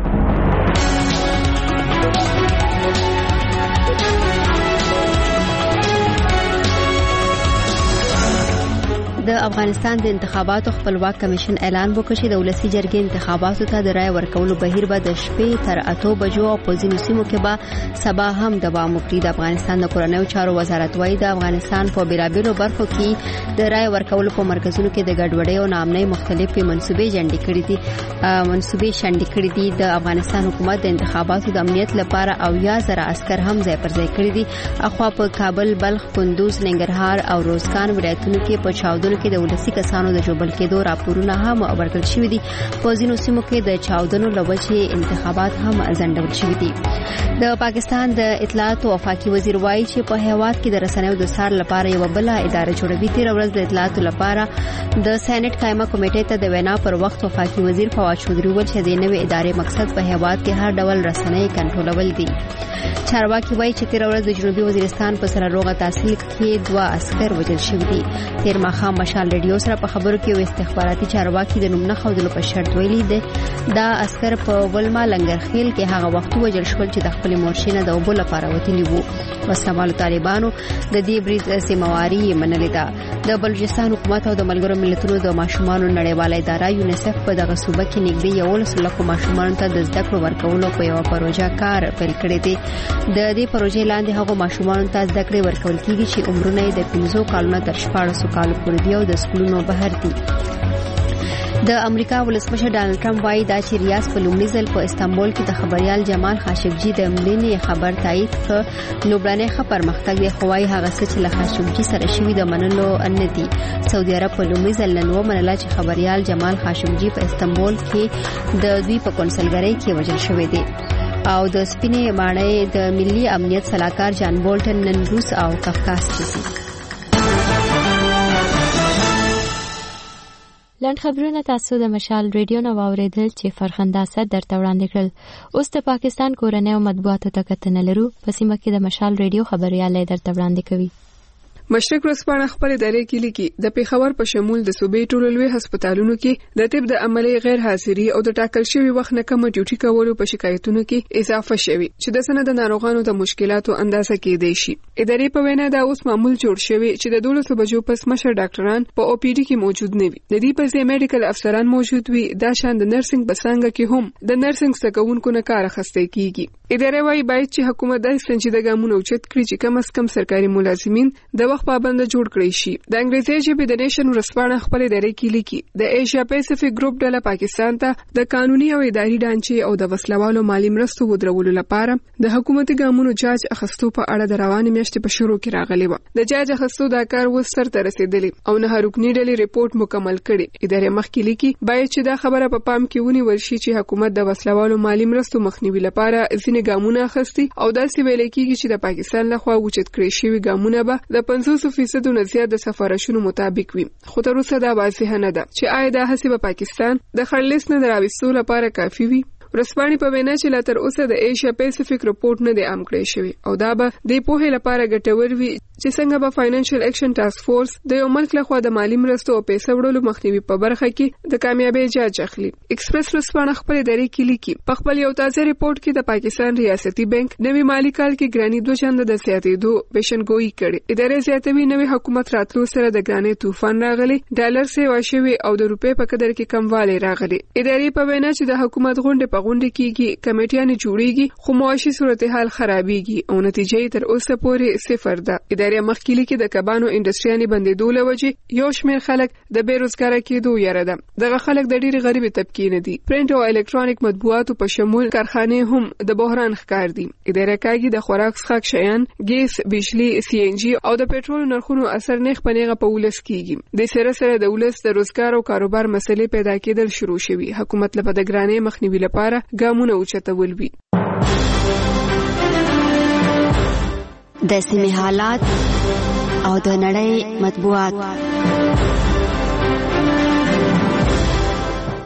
د افغانستان د انتخاباتو خپلواک کمیشن اعلان وکړ چې د ولسی جرګې انتخاباتو ته د رای ورکولو بهیر به د شپې تر 8 بجو او په ځینو سیمو کې به سبا هم دوام وکړي. د افغانستان د کورنیو چارو وزارت وايي د افغانستان په بیلابیلو برخو کې د رای ورکولو په مرکزونو کې د ګډوډۍ او ناامنۍ مختلفې منسوبې شنډې کړې دي. د افغانستان حکومت د انتخاباتو د امنیت لپاره 10,000 عسكر هم ځای پر ځای کړی دي. اخوا په کابل، بلخ، کندوز، ننګرهار او روزګان ولایتونو کې په چاودنو کې د ولسی کسانو د جوړبل کېدو راپورونه هم ورکړل شوي دي. په ځینو سیمو کې د چاودنو لوجې انتخابات هم ځنډول شوي دي. د پاکستان د اطلاعات او وفاقي وزیر وایي چې په هیواد کې د رسنیو د سار لپاره یو بل اداره جوړوي. تیر ورځ د اطلاعات لپاره د سېنات قائمه کمیټې ته د وینا پر وخت وفاقي وزیر فواد چودري وویل چې د نوې ادارې مقصد په هیواد کې هر ډول رسنۍ کنټرولول دي. چارواکي وایي چې تیر ورځ د جنوبي وزیرستان په سراروغه تحصیل کې 2 عسكر وژل شوي دي. تیر ماښام مشال ریډیو سره په خبرو کې یو استخباراتي چارواکي د نوم نه ښودلو په شرط ویلي دي دا عسكر په ولما لنګرخیل کې هغه وخت وژل شول چې د خپل مورشي نه د اوبو لپاره وتلي وو. وسلوالو طالبانو د دې بریز ذمہواری منلې ده. د بلوچستان حکومت او د ملګرو ملتونو د ماشومانو نړیواله اداره یونیسف په دغه صوبه کې نږدې 11 لک ماشومانو ته د زده کړو ورکولو په یو پروژه کار پیل کړی دی. د دې پروژې لاندې هغه ماشومانو ته زده کړې ورکول کیږي چې عمرونه یې د 15 کالونو تر 14 کالو پورې دي او د سکولونو بهر دي. د امریکا ولسمشر ډانلډ ټرمپ وايي دا چې ریاض په لومړي ځل په استانبول کې د خبريال جمال خاشقجي د مړینې خبر تایید کړ. لوبلانه خبر پرمختګ دی خو وايي هغه څه چې له خاشقجي سره شوی د منلو ان دي. سعودي عرب په لومړي ځل نن ومنله چې خبريال جمال خاشقجي په استانبول کې د دوی په کنسلګرۍ کې وژل شوی دی. او د سپینې ماڼۍ د ملي امنیت صلاحکار جان بولټن نن روس او کافکاس ته لند خبرونه تاسو د مشال ریډیو نو اوریدل چې فرخنده اسد درته وړاندې کړل. اوس د پاکستان کورنیو مطبوعاتو ته کتنه لرو. په سیمه کې د مشال ریډیو خبريال درته وړاندې کوي. مشرق ورځپاڼه خپل ادارې کې لیکي د پیښور په شمول د صوبې ټولو لوی هسپتالونو کې د طب د عملي غیر حاضری او د ټاکل شوی وخت نه کم ډیوټي کولو په شکایتونو کې اضافه شوی چې د سند د ناروغانو د مشکلاتو اندازه کېدای شي. ادارې په وینا دا اوس معمول جوړ شوی چې د 12 بجو پس مشر ډاکټران په او پی ډي کې موجود نه وي. د دې په ځای میډیکل افسران موجود وي. دا شان د نرسنګ بسنګ کې هم د نرسنګ څخهونکو نه کار اخیستل کیږي. ادارې وايي باید چې حکومت د سنجیده ګامونه اوچت کړي چې کم از کم سرکاري ملازمین د وخت پابند جوړ کړی شي. د انګریزي ژبې د نیشن ورځپاڼه خپل ادارې کې لیکي د ایشیا پیسفیک ګروپ ډله پاکستان ته د قانوني او اداري ډانچې او د وسلوالو مالی مرستو ودرولو لپاره د حکومتي ګامونو جاج اخستو په اړه د روانې میاشتې په شروع کې راغلی و. د جاج اخستو دا کار وستر ته رسیدلی او نه رکنی ډلې ریپورت مکمل کړي. ادارې مخکې لیکي باید چې دا خبره په پام کې ونیول شي چې حکومت د وسلوالو مالی مرستو مخنیوي لپاره ځینې ګامونه اخستي او داسې ویل کېږي چې د پاکستان لخوا اوچت کړی شوی ګامونه به د 50% نه زیات د سفارشونو مطابق وي. خو تر اوسه دا واضح نه ده چې آیا دا هڅې په پاکستان د خړلیس نه راوستلو لپاره کافي وي. ورځپاڼې په وینا چې لا تر اوسه د ایشیا پیسفیک رپورت نه دی عام کړی شوی او دا به د پوهې لپاره ګټور وي چې څنګه به فاینانشل اکشن ټاسک فورس د یو ملک لخوا د مالی مرستو او پیسې وړلو مخنیوي په برخه کې د کامیابی جاج اخلي. ایکسپریس ورځپاڼه خپل ادارې کې لیکي په خپل یو تازه ریپورت کې د پاکستان ریاستي بانک نوی مالی کال کې ګرانی 2 چنده د زیاتېدو پیشنګوئی کړي. ادارې زیاتوي نوی حکومت راتلو سره د ګرانی طوفان راغلی، ډالر سیوا شوی او د روپې په قدر کې کموالی راغلی. ادارې په وینا چې د حکومت غونډه په غونډه کېږي، کمیټیانې جوړیږي خو معاشي صورتحال خرابېږي او نتیجې تر اوسه پورې صفر ده. ادارې مخکې لیکي د کبانو انډستریانې بندېدو له وجې یو شمېر خلک د بیروزګاره کېدو یره ده. دغه خلک د ډېرې غریبې طبقې نه دي. پرنټ او الکترونیک مطبوعاتو په شمول کارخانې هم د بحران ښکار دي. اداره کاږي د خوراک څښاک شیان، ګیس، بجلی، سی ان جی او د پېټرول نرخونو اثر نیغ په نیغه په ولس کېږي. د سره سره د ولس د روزګار او کاروبار مسلې پیدا کېدل شروع شوي. حکومت له د ګرانۍ مخنیوي لپاره ګامونه اوچتول وي. د سیمې حالات او د نړۍ مطبوعات.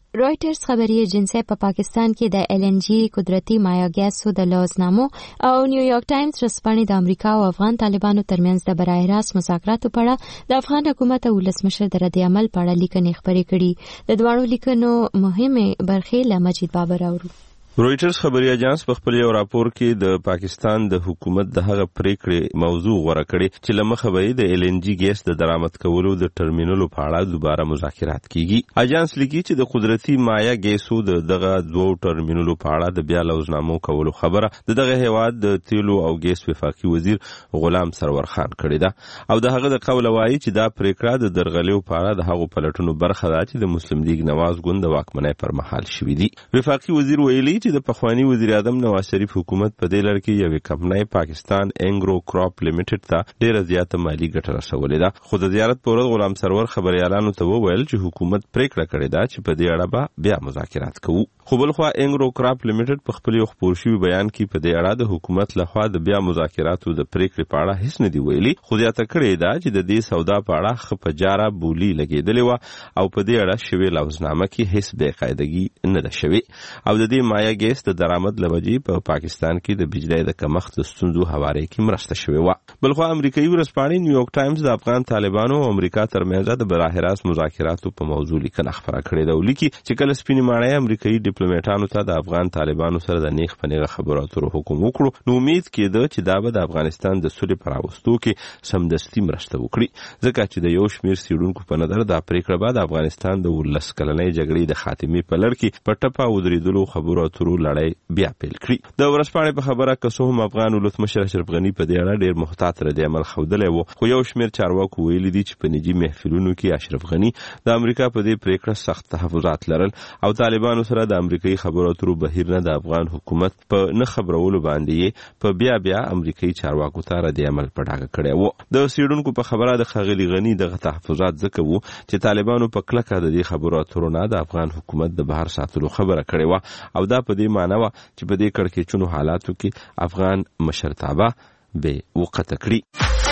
رويټرز خبري ایجنسی په پاکستان کې د LNG قدرتي مایا ګیسو د لوزنامو او نیویارک ټایمز رسپانې د امریکا او افغان طالبانو ترمنځ د برای راست مذاکراتو په اړه د افغان حکومت او ولسمشر د رد عمل په اړه لیکنې خبرې کړي. د دواړو لیکنو مهمه برخې له مجید بابر اورو. رويټرز خبري اژانس په خپل یو راپور کې د پاکستان د حکومت د هغه پریکړې موضوع غوړه کړې چې لمخه به د LNG ګیس د درآمد کولو د ټرمینلو په اړه دوباره مذاکرات کیږي. اژانس لیکي چې د قدرتي مایا ګیسو د دغه دوه ټرمینلو په اړه د بیا لوزنامو کولو خبره د دغه هیواد د تیلو او ګیس وفاقي وزیر غلام سرور خان کړې ده او د هغه د قول وایي چې دا پریکړه د درغلیو په اړه د هغو پلټونو برخه ده چې د مسلم لیگ نواز ګوند د واکمنۍ پر مهال شوې دي. وفاقي وزیر ویلي چې د پخوانی وزیر اعظم نواز شریف حکومت په دې لړ کې یوې کمپنۍ پاکستان انګرو کراپ لیمیټډ ته ډیره زیاته مالی ګټه رسولې ده. خو د زیارت په ورځ غلام سرور خبريالانو ته وویل چې حکومت پریکړه کړې ده چې په دې اړه به بیا مذاکرات کوو. خو بلخوا انګرو کراپ لیمیټډ په خپل یو خپور شوی بیان کې په دې اړه د حکومت لخوا د بیا مذاکراتو د پریکړې په اړه هیڅ نه دی ویلي. خو زیاته کړې ده چې د دې سودا په اړه خپجاره بولی لګېدلې و او په دې اړه شوی لوزنامه کې هیڅ بې قاعدګي نه ده شوی او د دې مایا ګیس د درآمد لوجې په پاکستان کې د بجلی د کمښت د ستونزو هواري کې مرسته شوې و. بلخوا امریکایي ورځپاڼې نیویارک ټایمز د افغان طالبانو او امریکا ترمنځ د براه راست مذاکراتو په موضوع لیکنه خبره کړې ده او لیکي چې کله سپینې ماڼۍ امریکایي ډیپلوماټانو ته د افغان طالبانو سره د نیغ په نیغه خبرو اترو حکم وکړو نو امید کېده چې دا به د افغانستان د سولې پر راوستو کې سمدستي مرسته وکړي ځکه چې د یو شمېر څېړونکو په نظر دا پریکړه به د افغانستان د 19 کلنۍ جګړې د خاتمې په لړ کې په ټپه ودرېدلو خبرو اترو لړۍ بیا پیل کړي. د ورځپاڼې په خبره که څه هم افغان ولسمشر اشرف غني په دې اړه ډېر محتاط رد عمل ښودلی و خو یو شمېر چارواکو ویلي دي چې په نجي محفلونو کې اشرف غني د امریکا په دې پریکړه سخت تحفظات لرل او طالبانو سره د امریکایي خبرو اترو بهیر نه د افغان حکومت په نه خبرولو باندې په بیا امریکایي چارواکو ته رد عمل په ډاګه کړی و. د څېړونکو په خبره د ښاغلي غني دغه تحفظات ځکه وو چې طالبانو په کلکه د دې خبرو اترو نه د افغان حکومت د بهر ساتلو خبره کړې و او دا په دې معنی و چې په دې کړکېچونو حالاتو کې افغان مشرتابه به وقته کړي.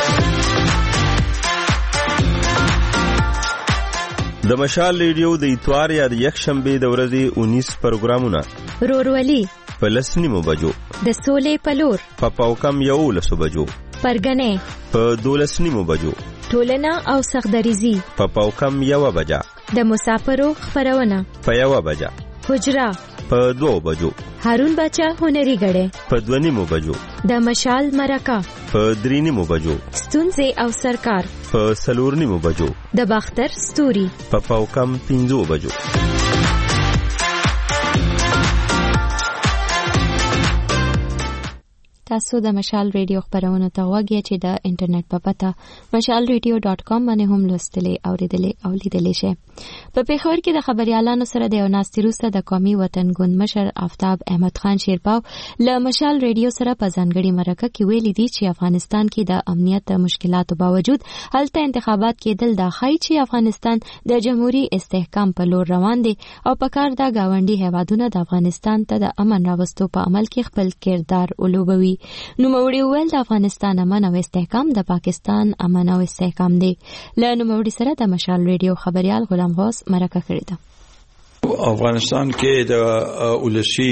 د مشال ریډیو د اتوار یا د یکشنبه د ورځې 19 پروګرامونه رورولي په 10 بجو د سولې پلور په پاوکم 11 بجو پرګنې په 12 بجو ټولنه او سخدریزي په پاوکم 1 بجا د مسافرو خبرونه په 1 بجا حجرا په 2 بجو هارون بچا هنري غړې په 2 بجو د مشال مرکه په 3 بجو ستونزې او سرکار په 4 بجو د باختر ستوري په پاوکم 15 بجو. تاسو د مشال ریډیو خبرونه ته وګورئ چې د انټرنیټ په پته mashalradio.com باندې هم لوستلې اوریدلې او لیدلې شئ. په پیښور کې د خبريالانو سره د یو ناستي وروسته د قومي وطن ګوند مشر آفتاب احمد خان شیرپاو له مشال ریډیو سره په ځانګړي مرکه کې ویلي دي چې افغانستان کې د امنیت مشکلاتو باوجود هلته انتخابات کېدل دا ښایي چې افغانستان د جمهوریت استحکام په لور روان دي او په کار دا گاونډي هیوادونه د افغانستان ته د امن راوستو په عمل کې خپل کردار ولوبوي. نوموړي وویل د افغانستان امن او استحکام د پاکستان امن او استحکام دی. له نوموړي سره د مشال ریډیو خبريال غلام غوث مرکه کړې ده. افغانستان کې د ولسی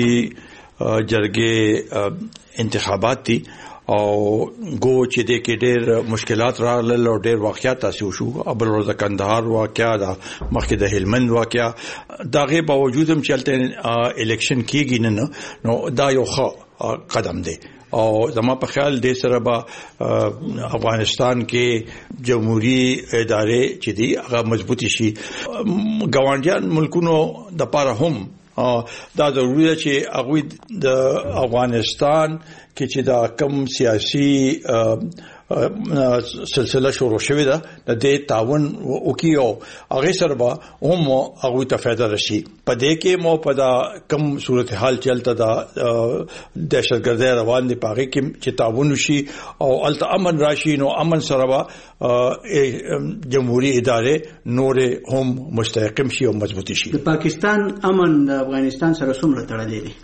جرګې انتخابات دي او گو چې د کې ډېر مشکلات راغلل او ډېر واقعیات تاسو شو ابل ورځ کندهار واقعیا د مخکې د هلمند واقعیا دغه باوجود هم چلته الیکشن کېږي نو دا یو ښه قدم دی او زما په خیال د سره به افغانستان کې جمهوریت ادارې چې دي هغه مضبوطی شي. ګاونډیان ملکونو د پاره هم دا ضروري ده چې هغه د افغانستان کې چې دا کم سیاسي سلسله شروع شوې ده د دې تعاون وکيو هغه سره به هم هغه ته فائدہ راشي. په دې کې مو په دا کم صورتحال چلته دا دهشتګردي روان دي پاره کې چې تعاون وشي او الته امن راشي نو امن سره به جمهوریت ادارې نور هم مستحکم شي او مضبوطی شي. د پاکستان امن د افغانستان سره څومره تړلې دي؟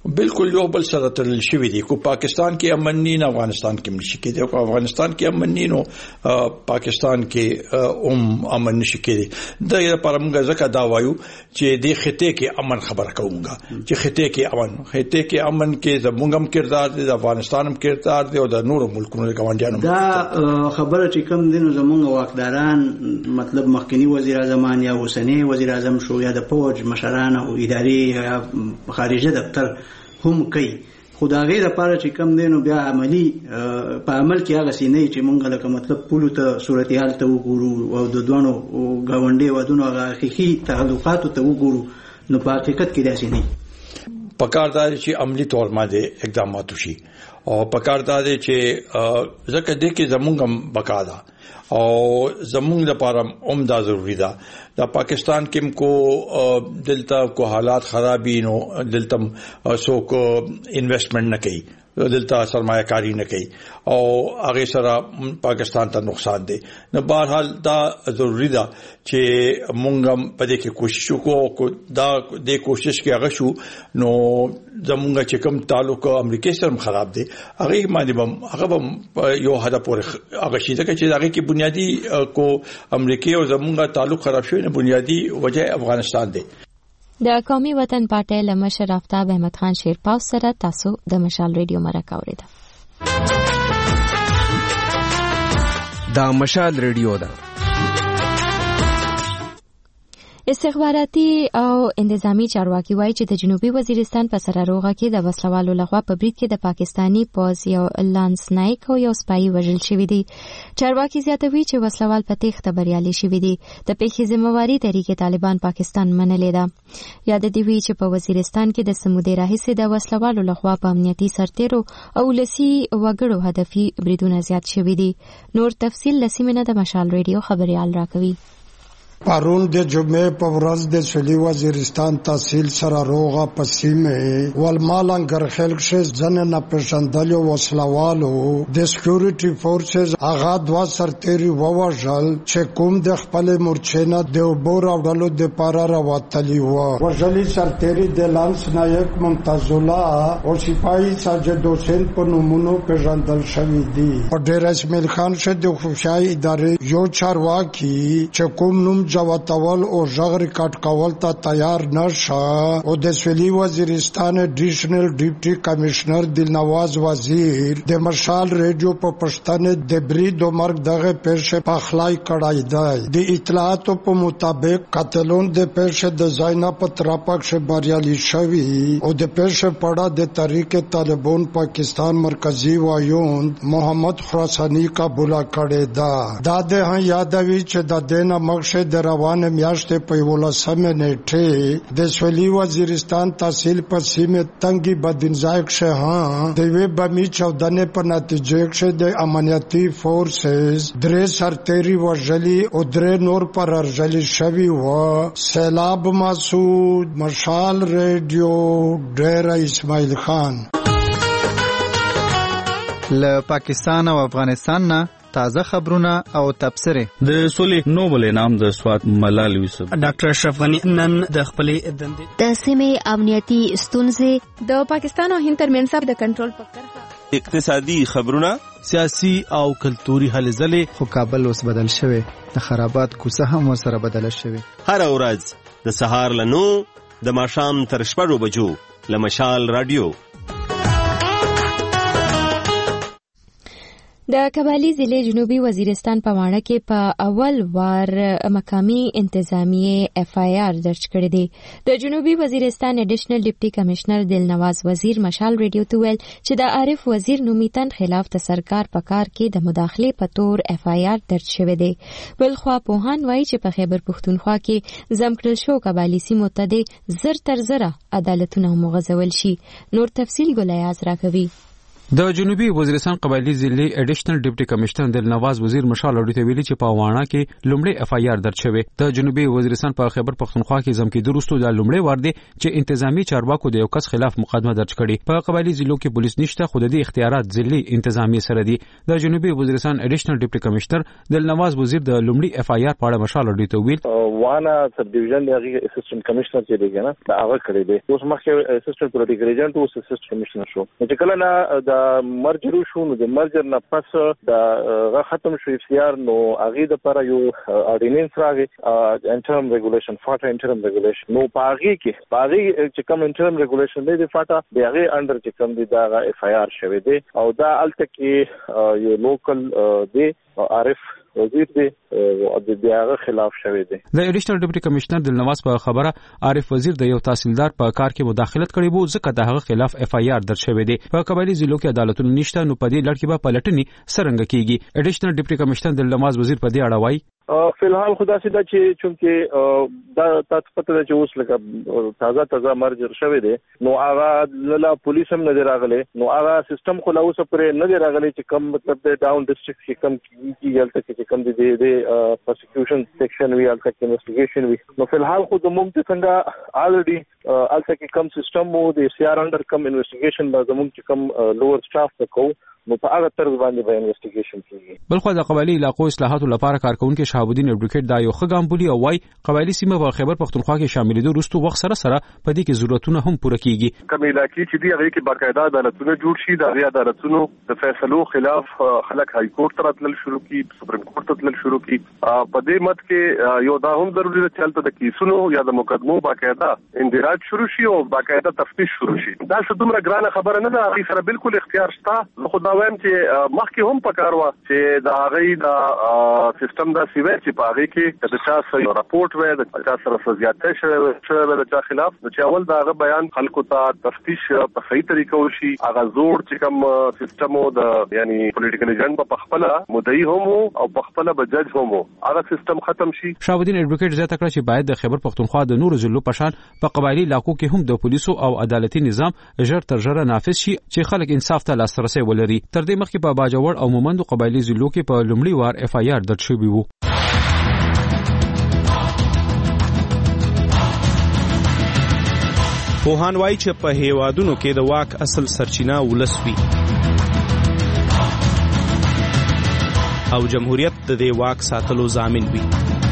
بالکل یو بل سره تړل شوی دی. کو پاکستان کې امن نه افغانستان کې نشي کېدی، او افغانستان کې امن نه نو پاکستان کې امن نشي کېدی. دا لپاره موږ ځکه دا وایو چې د خطې کې امن خبره کومګه چې خطې کې امن کې زموږ هم کردار دی، د افغانستان هم کردار دی، او د نورو ملکونو د ګاونډیانو دا خبره چې کوم دینو زموږ واکداران مطلب مخکنی وزیر اعظم یا اوسنی وزیر اعظم شو یا د فوج مشران او اداري یا خارجه دفتر هم کوي، خدای لپاره چې کم دینو بیا عملی په عمل کې هغه سینې چې مونږ لکه مطلب پولو ته صورتحال ته وګورو او د دوانو گاونډي ودونو هغه حقيقي تعلقات ته وګورو، نو په حقیقت کې داسې نه. پکاردار چې عملی تور باندې اقدامات وشي، او پکاردار چې ځکه دې کې زمونږ هم بقا ده او زمونږ لپاره عمده ضروری ده. د پاکستان کې کو دلته کو حالات خرابي نو دلته سو کو انویسټمنٹ نه کوي، دلته سرمایه کاری نه کوي او هغه سره پاکستان ته نقصان دی. نو بهرحال دا ضروری ده چې مونږ هم په دې کې کوشش وکړو. دا د کوشش کې هغه شو نو زمونږ چې کوم تعلق امریکای سره خراب دی هغه باندې هغه یو هدف پورې هغه شي ځکه چې هغه کې بنیادی کو امریکای او زمونږ تعلق خراب شوی نه، بنیادی وجه افغانستان دی. د قومي وطن پارټۍ له مشر آفتاب احمد خان شیرپاو سره تاسو د مشال ریډیو مرکه اوریده. دا مشال ریډیو ده. استخباراتي او انتظامی چارواکي وایي چې د جنوبي وزیرستان په سراروغه کې د وسلوالو لخوا په برید کې د پاکستانی پوز یو لانس نایک او یو سپایي وژل شوی دی. چارواکي زیاتوي چې وسلوال په تېښته بریالي شوي دي. د پیښې ذمہواري تحریک طالبان پاکستان منلې ده. یاد دې وي چې په وزیرستان کې د سمودې راهیسې د وسلوالو لخوا په امنیتي سرتیرو او لسی وګړو هدفي بریدونه زیات شوي دي. نور تفصیل لسیمنه د مشال ریډیو خبريال راکوي. پرون د جمعې په ورځ د سویلي وزیرستان تحصیل سراروغه په سیمه ولمالنګر خلک ځنه نه پېژندلو وسلوالو د سکیورټي فورسز هغه دوا سرتیري ووژل چې کوم د خپل مورچینه د اوبور اورلو د پارا راوتلی و. وژلي سرتیري د لانس نایک ممتاز الله او سپایي ساجد حسین په نومونو پېژندل شوی دي. په ډیر اسماعیل خان شه د خفیای ادارې یو چارواکي چې کوم نوم جواتول او ژغ ریکارډ کول ته تیار نشه او د سویلي وزیرستان ایډیشنل ډیپټي کمشنر دلنواز وزیر د مشال ریډیو په پښتنه د برید او مرګ دغه پیښه په خلای کړای دی. د اطلاعاتو په مطابق قاتلون د پیښه د زینا په تراپک شه بریالي شوی او د پیښه پړه د تحریک طالبان پاکستان مرکزی وایون محمد خراسانی قبول کړی دا. دا د یادوي چې د دینه مخشه د روانه میاشتې په 11 نیټه د سویلي وزیرستان تحصیل په سیمه تنګي بدنځای شه د وی بمی چودنې په نتیجه کې د امنیتي فورسز درې سرتیري وژلي او درې نور پر ارجلي شوی و. سیلاب مسعود، مشال ریډیو، ډیر اسماعیل خان. له پاکستان او افغانستان نه تازه خبرونه او تبصره. د سولې نوبل انعام د سوات ملال یوسف ډاکټر اشرف غنی نن د خپلې دندې د سیمې امنیتي ستونزې د پاکستان او هند ترمنځ د کنټرول په کرښه اقتصادي خبرونه سیاسي او کلتوري هلې ځلې. خو کابل اوس بدل شوی، د خرابات کوڅه هم ورسره بدله شوی. هر ورځ د سهار له 9 د ماښام تر 6 بجو له مشال رادیو. د کابل ضلع جنوبي وزیرستان په واڼه کې په اول وار مقامي انتظامیه اف آی آر درج کړی دی. د جنوبي وزیرستان ایډیشنل ډیپټي کمشنر دلنواز وزیر مشال ریډیو ته ویل چې د عارف وزیر نومیتن خلاف د سرکار په کار کې د مداخله په تور اف آی آر درج شوی دی. بلخوا پوهان وایي چې په خیبر پښتونخوا کې زمکړل شو قبایلی سیمو ته د زر تر زره عدالتونه مغزول شي. نور تفصیل ګلیاز راکوي. د جنوبي وزیرستان قبایلی ضلع اډیشنل ډیپټي کمشنر دلنواز وزیر مشال اوري ته ویلي چې په واڼه کې لومړی اف آی آر درج شوی. د جنوبي وزیرستان په خیبر پختونخوا کې زمکې درستو د لومړی وار دی چې انتظامی چارواکو د یو کس خلاف مقدمه درج کړي. په قبایلی ضلعو کې پولیس نشته خو د دې اختیارات ضلعي انتظامی سره دي. د جنوبي وزیرستان اډیشنل ډیپټي کمشنر دلنواز وزیر د لومړی اف آی آر په اړه مشال اوري ته ویل وانا سب ډیویژن د اسسټنټ کمشنر چې دی کنه دا هغه کړی دی. اوس مخکې اسسټنټ پولیټیکل ایجنټ او اسسټنټ کمشنر شو. چې کله نه د مرجر شو نو د مرجر نه پس د ختم شو اف سی آر نو هغه د پر یو اورډیننس راغی انټرم ریګولیشن فاټا انټرم ریګولیشن نو پاغي چې کوم انټرم ریګولیشن دی د فاټا د هغه انډر چې کوم دی دا اف آی آر شوی دی او دا الته کې یو لوکل دی عارف وزیر دی او د هغه خلاف شوی دی. د اډیشنل ډیپټي کمشنر دلنواز په خبره عارف وزیر د یو تحصیلدار په کار کې مداخلت کړې وو ځکه د هغه خلاف اف آی آر درج شوی دی. په قبایلی ضلعو کې عدالتونه نشته نو په دې لړ کې به پلټنې څرنګه کیږي. اډیشنل ډیپټي کمشنر دلنواز وزیر په دې اړه وایي فلحال خدا سي دا چې چونکه دا تاسو پته ده چې اوس لکه تازه مرجر شوی دی نو هغه لا پولیس هم نه راغله نو هغه سیستم خو لا اوس پرې نه راغلی چې کم مطلب د ډاون ډیسټریکټ کې کم کیږي چې کم د پروسیکیوشن سیکشن وی الته کې انویسټیګیشن وی نو فلحال خو د موږ څنګه الریډي الته کې کم سیستم مو د سی آر انډر کم انویسټیګیشن د زموږ چې کم لوور سټاف تکو نو په هغه طرز باندې به انویسټیګیشن کیږي. بلخو د قبایلی علاقو اصلاحاتو لپاره کارکونکو شهابالدین اډوکیټ دا یو ښه ګام بولي او وايي قبایلی سیمه په خیبر پختونخوا کې شاملېدو وروسته وخت سره په دې کې ضرورتونه هم پوره کیږي. کوم علاقې چې دی هغه کې باقاعده عدالتونه جوړ شي د هغه عدالتونو د فیصلو خلاف خلک های کورټ ته راتلل شروع کی سپریم کورټ ته تلل شروع کی په دې مت کې یو دا هم ضروري ده چې د کیسونو یا د مقدمو باقاعده اندراج شروع شي او باقاعده تفتیش شروع شي. دا څه دومره ګرانه خبره نه ده هغه سره بالکل اختیار شته. خو دا وایم چې مخکې هم پکار و چې د هغه د سیستم د سیوی چې په هغه کې د چا سره راپورټ وای د چا سره زیاته شوه د چا خلاف نو چې اول دا هغه بیان خلکو ته تفتیش په صحیح طریقه وشي هغه زوړ چې کوم سیستم د یعنی پولیټیکل ایجنټ په خپل مدعی هم او په خپل بجج هم هغه سیستم ختم شي. شهابالدین اډوکیټ زیاته کړ چې باید د خیبر پختونخوا د نورو ضلعو په شان په قبایلی علاقو کې هم د پولیسو او عدالتي نظام ژر تر ژره نافذ شي چې خلک انصاف ته لاسرسي ولري. تر دې مخکې په باجوړ او مومندو قبایلی ضلعو کې په لومړي وار اف آی آر درج شوی وو. پوهان وایي چې په هیوادونو کې د واک اصل سرچینه ولس وي او جمهوریت د دې واک ساتلو ضامن وي.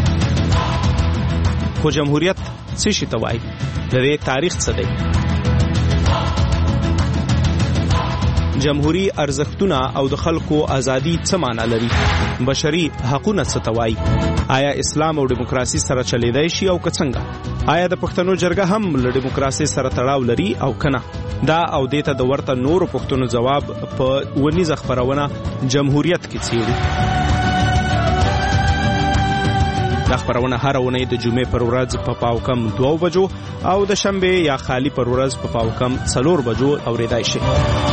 خو جمهوریت څه شي ته وایي؟ د دې تاریخ څه دی؟ جمهوری ارزښتونه او د خلکو ازادي څه معنی لري؟ بشري حقوقونه څه ته وایي؟ آیا اسلام او دیموکراسي سره چلیدای شي او که څنګه؟ آیا د پښتنو جرګه هم له دیموکراسي سره تړاو لري او کنه؟ دا او دیته د ورته نورو پښتنو جواب په ونیزه خبرونه جمهوریت کې څیړي. دا خبرونه هر ونې د جمعې پر ورځ په پاوکم 2 بجو او د شنبه یا خالی پر ورځ په پاوکم 4 بجو اوریدای شي.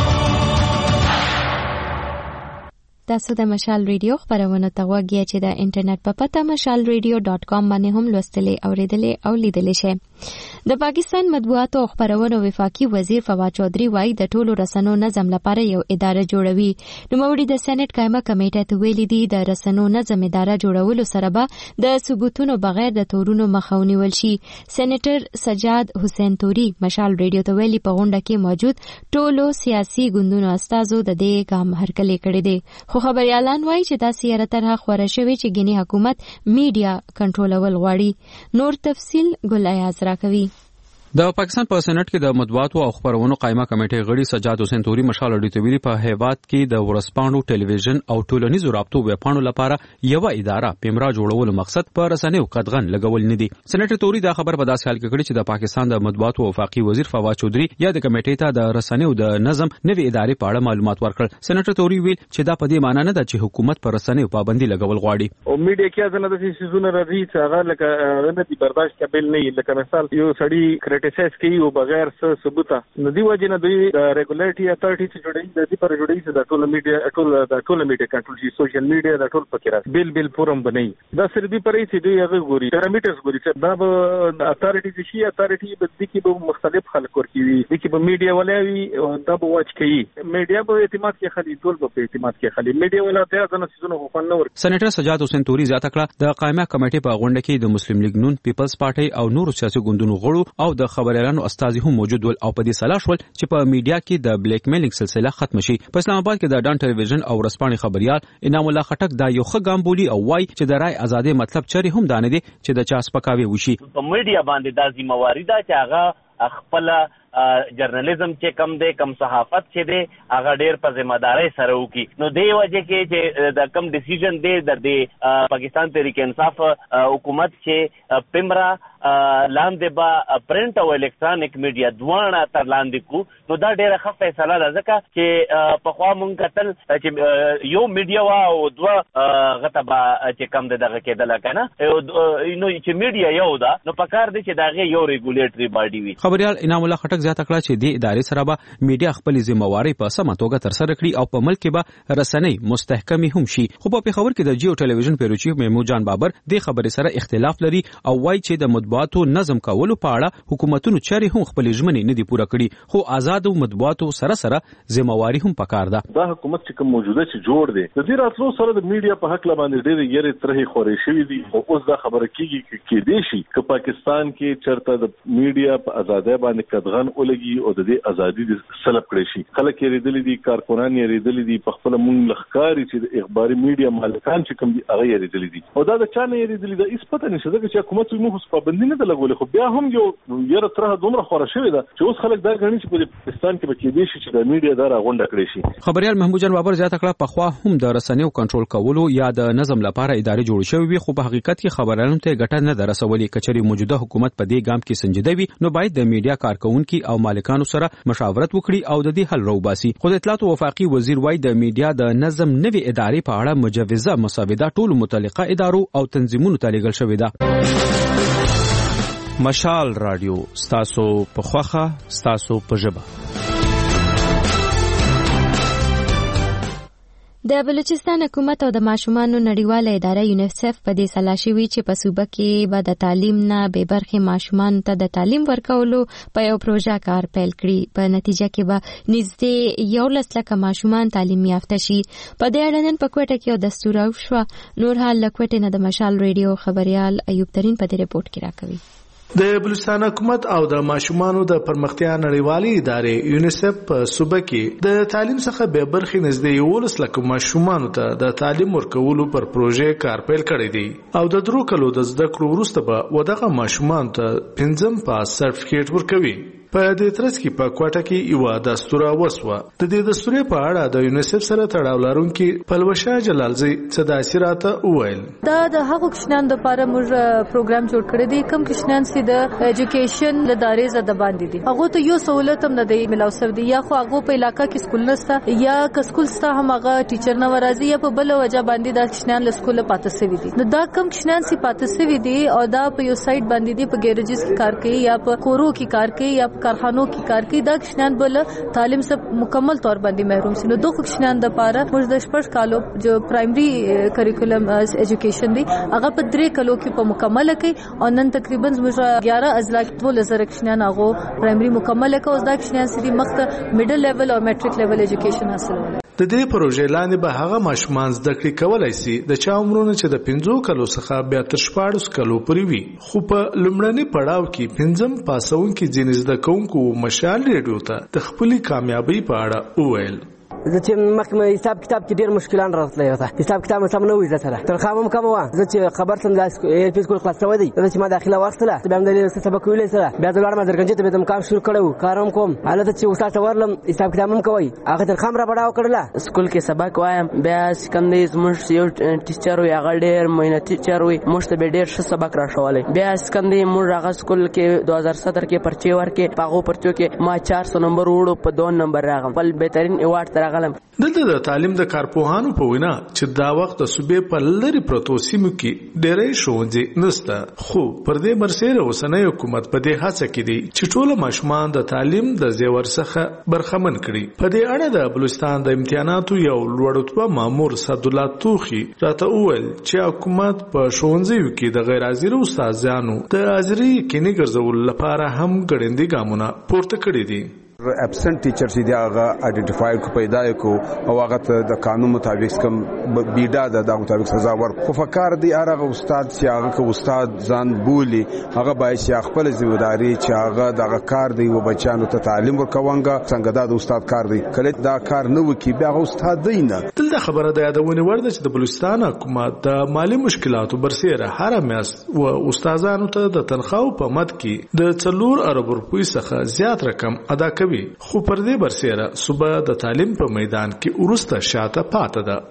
تاسو د مشال ریډیو خبرونه ته وګورئ چې د انټرنیټ په پته mashalradio.com باندې هم لوستلې اوریدلې او لیدلې شئ. د پاکستان مطبوعات او خبرونه وفاقي وزیر فواد چودھری وايي د ټولو رسنو نظم لپاره یو اداره جوړوي. نوموړي د سېنات قائمه کمیټه ته ویلي دي د رسنو نظم اداره جوړولو سره به د ثبوتونو بغیر د تورونو مخه ونیول شي. سېنیټر سجاد حسین توري مشال ریډیو ته ویلي په غونډه کې موجود ټولو سیاسي ګوندونو استازو د دې ګام هرکلی کړی دی. خو خبريالان وایي چې دا سیاره طرح خوره شوې چې ګینی حکومت میډیا کنټرولول غواړي. نور تفصیل ګل ایاز راکوي. د پاکستان په سېنات کې د مطبوعات او خبرونو قائمه کمیټې غړي سجاد حسین توري مشال اډیټوری په هیواد کې د ورسپاڼو ټلویزیون او ټولنیزو رابطو ویبپاڼو لپاره یو اداره پیمرا جوړولو مقصد په رسنیو قدغن لګول نه دي. سېنات توري دا خبر په داسې حال کې کړی چې د پاکستان د مطبوعات او وفاقي وزیر فواد چودھری یا د کمیټې ته د رسنیو د نظم نوې ادارې په اړه معلومات ورکړل. سېنات توري ویل چې دا په دې معنی نه ده چې حکومت پر رسنیو پابندي لګول غواړي. او میډیا کې ځنه د سيزونه راځي چې هغه لکه نه دي برداشت قابل نه لکه مثال یو سړی کریټیسایز کوي او بغیر څه ثبوت نه دی وجه نه دوی ریګولیټری اتھارټی چې جوړي د دې پر جوړي چې د ټول میډیا کنټرول شي سوشل میډیا د ټول پکې راځي بل فورم بنئ دا سر دې پرې چې دوی هغه ګوري پیرامیټرز ګوري چې دا به اتھارټی شي اتھارټی به د کې به مختلف خلک ورکوي د کې به میډیا ولوي او دا به واچ کوي میډیا به اعتماد کې خالي ټول به اعتماد کې خالي میډیا ولاته ځنه سيزونه خو نه ور سېنیټر سجاد حسین توري زیاته کړه د قائمه کمیټې په غونډه کې د مسلم لیگ نون پیپلز پارټي او نور سیاسي ګوندونو غړو او د خبريالانو استازي هم موجود ول او په دې سلا شول چې په میډیا کې د بلیک میلینګ سلسله ختم شي په اسلام آباد کې د ډان ټلویزیون او رسپانې خبريال انعام الله خټک دا یو ښه ګام بولی او وای چې د رای ازادي مطلب چری هم دانه دي چې د چا سپکاوي وشي په میډیا باندې د ذمہواری دا چې هغه خپل جرنالیزم چې کم دی کم صحافت چې دی هغه ډیر په ذمہداري سره وکي نو دی وجه کې چې د کم ډیسیژن دی د پاکستان تحریک انصاف حکومت چې پمرا لاندې با پرنٹ او الکترونیک میډیا دوانه تر لاندې کو نو دا ډیره ښه فیصله ده ځکه چې په خوا مونږ کتل چې یو میډیا وا او دوه غتبه چې کم دغه کېدل کنه نو چې میډیا یو ده نو پکار دي چې داغه یو ریګولیټری باډي وي خبريال انعام الله خټک زیاته کړه چې د ادارې سره به میډیا خپل ذمہواری په سمه توګه تر سره کړي او په ملک کې به رسنۍ مستحکمي هم شي خو په خبر کې د جیو ټلویزیون پیروچی محمود جان بابر د خبرې سره اختلاف لري او وایي چې د مطبوعاتو نظم کولو په اړه حکومتونو چاري هم خپل ژمنې نه دي پوره کړي خو آزاد مطبوعاتو سره ذمہواری هم پکار ده دا حکومت چې کوم موجوده چې جوړ دی د دې راتلو سره د میډیا په حق باندې ډېرې یې ترې خورې شوې دي او اوس دا خبره کیږي کې دی شي چې پاکستان کې چرته د میډیا په ازادۍ باندې قدغن ولګي او د دې ازادي د سلب کړی شي خلک یې ریدلې دي کارکونان یې ریدلې دي په خپل مونږ لخکاري چې د اخباري میډیا مالکان چې کوم دي هغه یې ریدلې دي او دا د چا نه یې ریدلې ده هیڅ پته نشته چې حکومت موږ په پابندي نه لګولې خو بیا هم یو یره تر دومره خورا شوې ده چې اوس خلک دا غني چې په پاکستان کې به کې دي چې د میډیا دا راغونډه کړی شي خبريال محمود جان بابر زیاته کړه په خوا هم د رسنیو کنټرول کولو یا د نظم لپاره ادارې جوړ شوې وي خو په حقیقت کې خبريالانو ته ګټه نه درسولې کچري موجوده حکومت په دې ګام کې سنجیده وي نو باید د میډیا کارکونکو او مالکانو سره مشاورت وکړي او د دې حل راوباسي خو د اطلاعات او وفاقي وزیر وای د میډیا د نظم نوي ادارې په اړه مجوزه مسوده ټول متعلقه ادارو او تنظیمونو ته لیږل شوې ده مشال رادیو ستاسو په خوخه ستاسو په ژبه د بلوچستان حکومت او د ماشومانو نړیواله اداره یونیسف په دې سلا شوي چې په صوبه کې به د تعلیم نه بې برخې ماشومانو ته د تعلیم ورکولو په یو پروژه کار پیل کړي په نتیجه کې به نږدې 11 لکه ماشومان تعلیم یافته شي په دې اړه نن په کوټه کې یو دستور شو نور حال له کوټې نه د مشال ریډیو خبريال ایوب ترين په دې ریپورت کې راکوي د بلوچستان حکومت او د ماشومانو د پرمختیا نړیوالې ادارې یونیسف په صوبه کې د تعلیم څخه به برخې نږدې 11 لکه ماشومانو ته د تعلیم ورکولو پر پروژې کار پیل کړی دی او د درو کلو د زده کړو وروسته به ودغه ماشومانو ته 5م پاس سرټیفیکیټ ورکوي په دې ترڅ کې په کوټه کې یو دستور وسوه د دې دستور په اړه د یونیسف سره تړاو لرونکي پلوشه جلالزی صداسراته وویل دا د هغو کښنان لپاره موږ پروګرام جوړ کړی دی کوم کښنان چې د ایجوکیشن لدارې زده باندې دي هغه ته یو سہولت هم نه دی ملاو سر دی یا خو هغه په علاقہ کې سکول نشته یا که سکول ستا هم هغه ټیچر نه ورازي یا په بل وجه باندې د کښنان له سکول پاتې سوي دي نو دا کوم کښنان چې پاتې سوي دي او دا په یو سایت باندې دی په ګیرجز کې کار کوي یا په کورو کې کار کوي یا کارخانو کې کار کوي دا کښنان بل تعلیم څخه مکمل طور باندې محروم سي نو دوه کښنان د پاره موږ د شپږ کالو جو پرایمري کریکولم ایجوکیشن دی هغه په 3 کالو کې په مکمل کې او نن تقریبا موږ 11 ازلا 2000 کښنان هغه پرایمري مکمل کې اوس دا کښنان سړي مخته میډل لیول او میټریک لیول ایجوکیشن حاصلول د دې پروژې لاندې به هغه ماشومان زده کړې کولای شي د چا عمرونه چې د 15 کلو څخه بیا تر 14 کلو پورې وي خو په لومړني پړاو کې 5م پاسونکي ځینې زده کوونکو مشال ریډیو ته د خپلې کامیابی په اړه وویل زه چې مخکې حساب کتاب کې ډېر مشکلان راغلي وو حساب کتاب سم نه وای زه سره تنخواه هم کم وه زه چې خبر سم د سکول خلاص شوی دی زه چې ما داخله واخیستله بیا هم د سبق ویلی سره بیا زه لاړم زرګنجې ته بیا کام شروع کړی و کار هم کوم هلته چې استاد ته ورغلم حساب کتاب هم کوئ هغه تنخواه هم راپړاو کړله سکول کې سبق وایم بیا چې کوم دی زموږ یو ټیچر وي هغه ډېر محنتي ټیچر وي موږ ته به ډېر ښه سبق راښولی بیا چې کوم دی موږ هغه سکول کې 2017 کې پرچې ورکې په هغو پرچو کې ما 400 نمبر وړو په 2 نمبر راغم خپل بهترین ایوارډ ته راغلم. دلته د تعلیم د کارپوهانو په وینا چې دا وخت د صوبې په لری پروتو سیمو کې ډېرې ښوونځي نشته، خو پر دې برسېره اوسنی حکومت په دې هڅه کې دی چې ټول ماشومان د تعلیم د زیور څخه برخمن کړي. په دې اړه د بلوچستان د امتحاناتو یو لوړ رتبه مامور سعدالله توخي راته وویل چې حکومت په ښوونځیو کې د غیر حاضر استادانو د حاضرۍ یقیني ګرځولو لپاره هم ګړندي ګامونه پورته کړي دي. ابسنٹ ټیچرز دی هغه آئیډنټیفای کو پیدا کو او هغه د قانون مطابق کوم بیډا د مطابق سزا ور خو فکر دی هغه استاد چې هغه کو استاد ځان بولی هغه باید چې خپل ځمېداري چې هغه دغه کار دی و بچانو ته تعلیم ورکوونګه څنګه د استاد کار دی کله دا کار نه وکي بیا استاد دی نه. دلته خبره ده یادونه ورده چې د بلوچستان حکومت د مالی مشکلاتو برسېره هر میاشت و استادانو ته د تنخواو په مد کې د 4 ارب روپۍ څخه زیات رقم ادا کوي، خو پر دې برسېره صوبه د تعلیم په میدان کې ورسته شاته پاتې ده.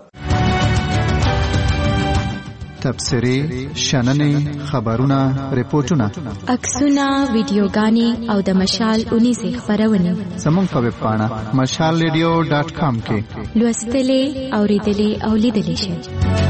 تبصرې، شننې، خبرونه، ریپورتونه، عکسونه، ویډیوګانې او د مشال 19 خبرونه زموږ په ویب پاڼه mashalradio.com کې لوستلې، اوریدلې او لیدلې شئ.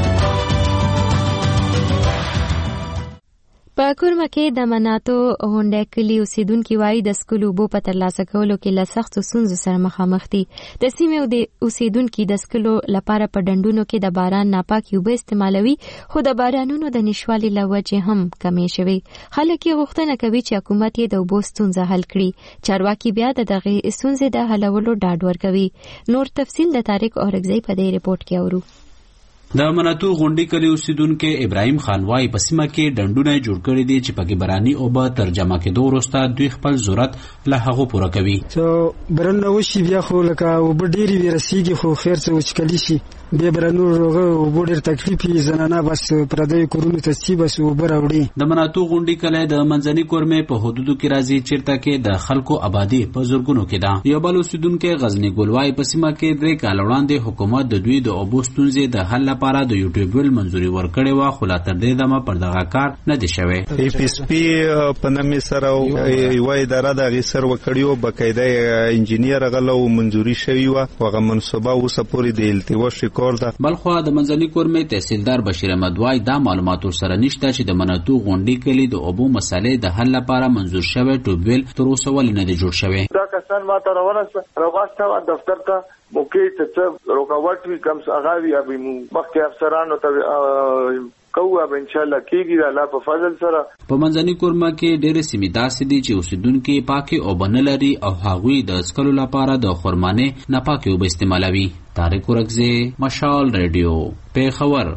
په کورمه کې د مناتو غونډه کلی اوسیدونکو وایي د سکول اوبو په ترلاسه کولو کې له سختو ستونزو سره مخامخ دي. د سیمې د اوسیدونکو د سکول لپاره په ډنډونو کې د باران ناپاکي اوبه استعمالوي، خو د بارانونو د نشوالي له وجې هم کمې شوي. خلک یې غوښتنه کوي چې حکومت یې د اوبو ستونزه حل کړي. چارواکي بیا د دغه ستونزې د حلولو ډاډ ورکوي. نور تفصیل د طارق اورګزی په دې ریپورت کې اورو. د مناتو غونډې کلی اوسیدونکو ابراهیم خان وايي په سیمه کې ډنډونه جوړ کړي دي چې پکې باراني اوبه ترجمه کېدو وروسته دوی خپل ضرورت له هغو پوره کوي. چې برنه وشي بیا خو لکه اوبه ډېرې ورسیږي خو خیر څه وچکلي شي بیا برنو روغه اوبه ډېر تکلیف یې زنانه بس پردیو کورونو ته ځي بس اوبه راوړي. د مناتو غونډې کلی د منځني کورمې په حدودو کې راځي چیرته کې د خلکو آبادي په زرګونو کې ده. یو بل اوسیدونکو غزنی ګل وايي په سیمه کې 3 کال وړاندې حکومت د دوی د اوبو ستونزې د حل لپاره د یوټیوب منځوري ورکړې و، خو لا تر دې دمه پر دغه کار نه دی شوی. ای پی اس پی په نامه سره یو اداره د غیسر وکړیو بقاعده انجینیر غلو منځوري شوی و، هغه منصوبه اوس پورې د التواش ریکارډ ده. بلخو د منځني کورمې تحصیلدار بشیر احمد وايي دا معلومات سره نشته چې د مناتو غونډې کلی د اوبو مسلې د حل لپاره منځور شوی ټوبویل تر اوسه ولې نه دی جوړ شوی. دا کسان ما ته راوغاښته دفتر ته موکې ته رکاوټ وی کم اغاوی ابي مخکې افسرانو ته کوه به ان شاء الله کېږي د الله په فضل سره. په منځني کورمه کې ډېرې سیمې داسې دي چې اوسیدونکي پاکي اوبه نه لري او هغوی د څښلو لپاره د خرمانې ناپاکي اوبه استعمالوي. طارق اورګزی، مشال ریډیو، پیښور.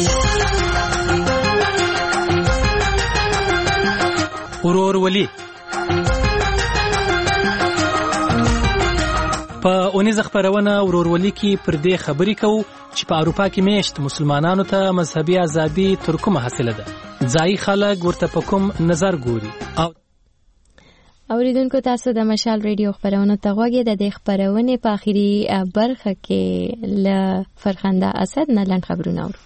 ورورولي په اونیزه خبرونه ورورولي کې پر دې خبرې کوو چې په اروپا کې میشت مسلمانانو ته مذهبي ازادي تر کومه حاصله ده، ځایي خلک ورته په کوم نظر ګوري. اوریدونکو تاسو د مشال ریډیو خبرونه ته غوږی د دې خبرونه په اخیری برخه کې ل فرخنده اسد نه لاند خبرونه اورو.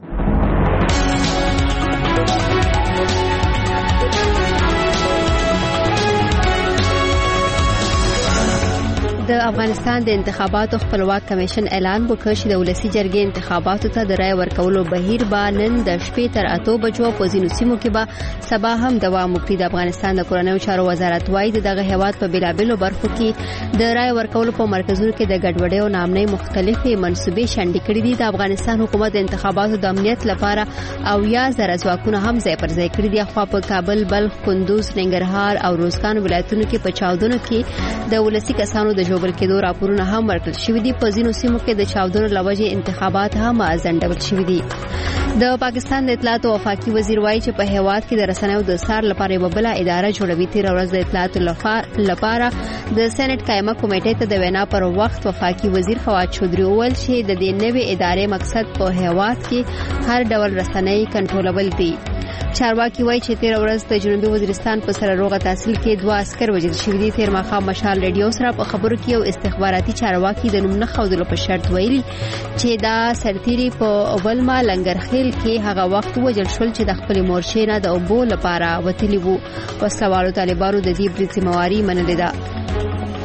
د افغانستان د انتخاباتو خپلواک کمیشن اعلان وکړ چې د ولسی جرګې انتخاباتو ته د رای ورکولو بهیر به نن د شپې تر 8 بجو په ځینو سیمو کې به سبا هم دوام وکړي. د افغانستان د کورنیو چارو وزارت وايي دغه هیواد په بیلابیلو برخو کې د رای ورکولو په مرکزونو کې د ګډوډۍ او نامنۍ مختلفې منسوبې شنډې کړې دي. د افغانستان حکومت د انتخاباتو د امنیت لپاره او یا زر ځواکونه هم ځای پر ځای کړي دي. خو په کابل، بلخ، کندوز، ننګرهار او روزګان ولایتونو کې په چاودنو کې د ولسی کسانو د جوړ کېدو راپورونه هم ورکړل شوي دي. په ځینو سیمو کې د چاودنو لوجې انتخابات هم ځنډول شوي دي. د پاکستان د اطلاعات او وفاقي وزیر وایي چې په هیواد کې د رسنیو د سار لپاره یو بل اداره جوړوي. تیر ورځ د اطلاعات لپاره د سېنات قائمه کمیټې ته د وینا پر وخت وفاقي وزیر فواد چودري وویل چې د دې نوې ادارې مقصد په هیواد کې هر ډول رسنۍ کنټرولول دي. چارواکي وایي چې تیر ورځ د جنوبي وزیرستان په سره روغه تحصیل کې 2 عسكر وژل شوي دي. تیر ماښام مشال ریډیو سره په خبرو کې یو استخباراتي چارواکي د نوم نه ښودلو په شرط ویلي چې دا سرتيري په ولما لنګرخیل کې هغه وخت وژل شول چې د خپل مورچې نه د اوبو لپاره وتلی وو. وسلوالو طالبانو د دې برید ذمہواری منلې ده.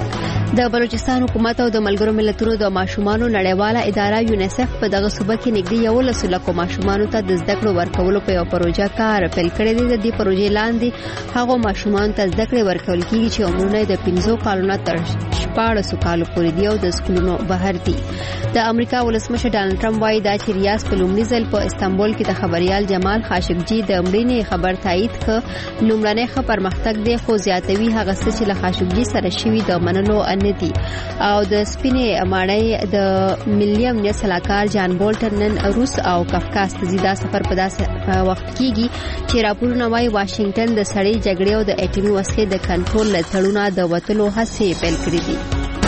د بلوچستان حکومت او د ملګرو ملتونو د ماشومانو نړیواله اداره یونیسف په دغه صوبه کې نږدې 11 لکو ماشومانو ته د زده کړو ورکولو په یو پروژه کار پیل کړی دی. د دې پروژې لاندې هغو ماشومانو ته زده کړې ورکول کیږي چې عمرونه د 15 کالونو تر 14 کالو پورې دي او د سکولونو بهر دي. د امریکا ولسمشر ډانلډ ټرمپ وایي دا چې ریاض په لومړي ځل په استانبول کې د خبريال جمال خاشقجي د مړینې خبر تایید کړ. لومړنی ښه پرمختګ دی خو زیاتوي هغه څه چې له خاشقجي سره شوي د منلو دي. او د سپینې ماڼۍ د ملي امنیت سلاکار جان بولټن نن روس او کافکاس ته زیاده سفر په داسې وخت کېږي چې راپورونه وايي واشنگټن د سړې جګړې او د اټومي وسلې د کنټرول له تړونه د وټلو هڅې پیل کړې دي.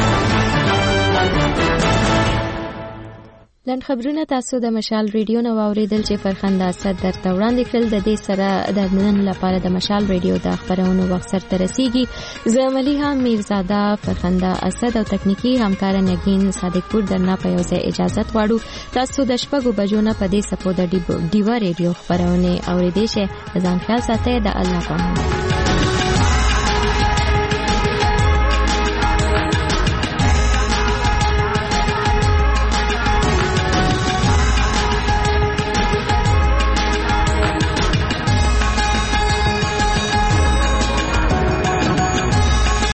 لن خبرونه تاسو د مشال ریډیو نو اوریدل چې فرخنده اسد درته وړاندې کړل. د دې سره د نن لپاره د مشال ریډیو د خبرونو وخت سره ترسيږي. زه مليحه میرزاده فرخنده اسد او تکنیکی همکار نگین صادقپور درنه په یو ځای اجازه غواړو. تاسو د شپږو بجو نه په دې سپو د ډیوا ریډیو خبرونه اوریدئ. ځان خیال ساتئ. د الله پامان.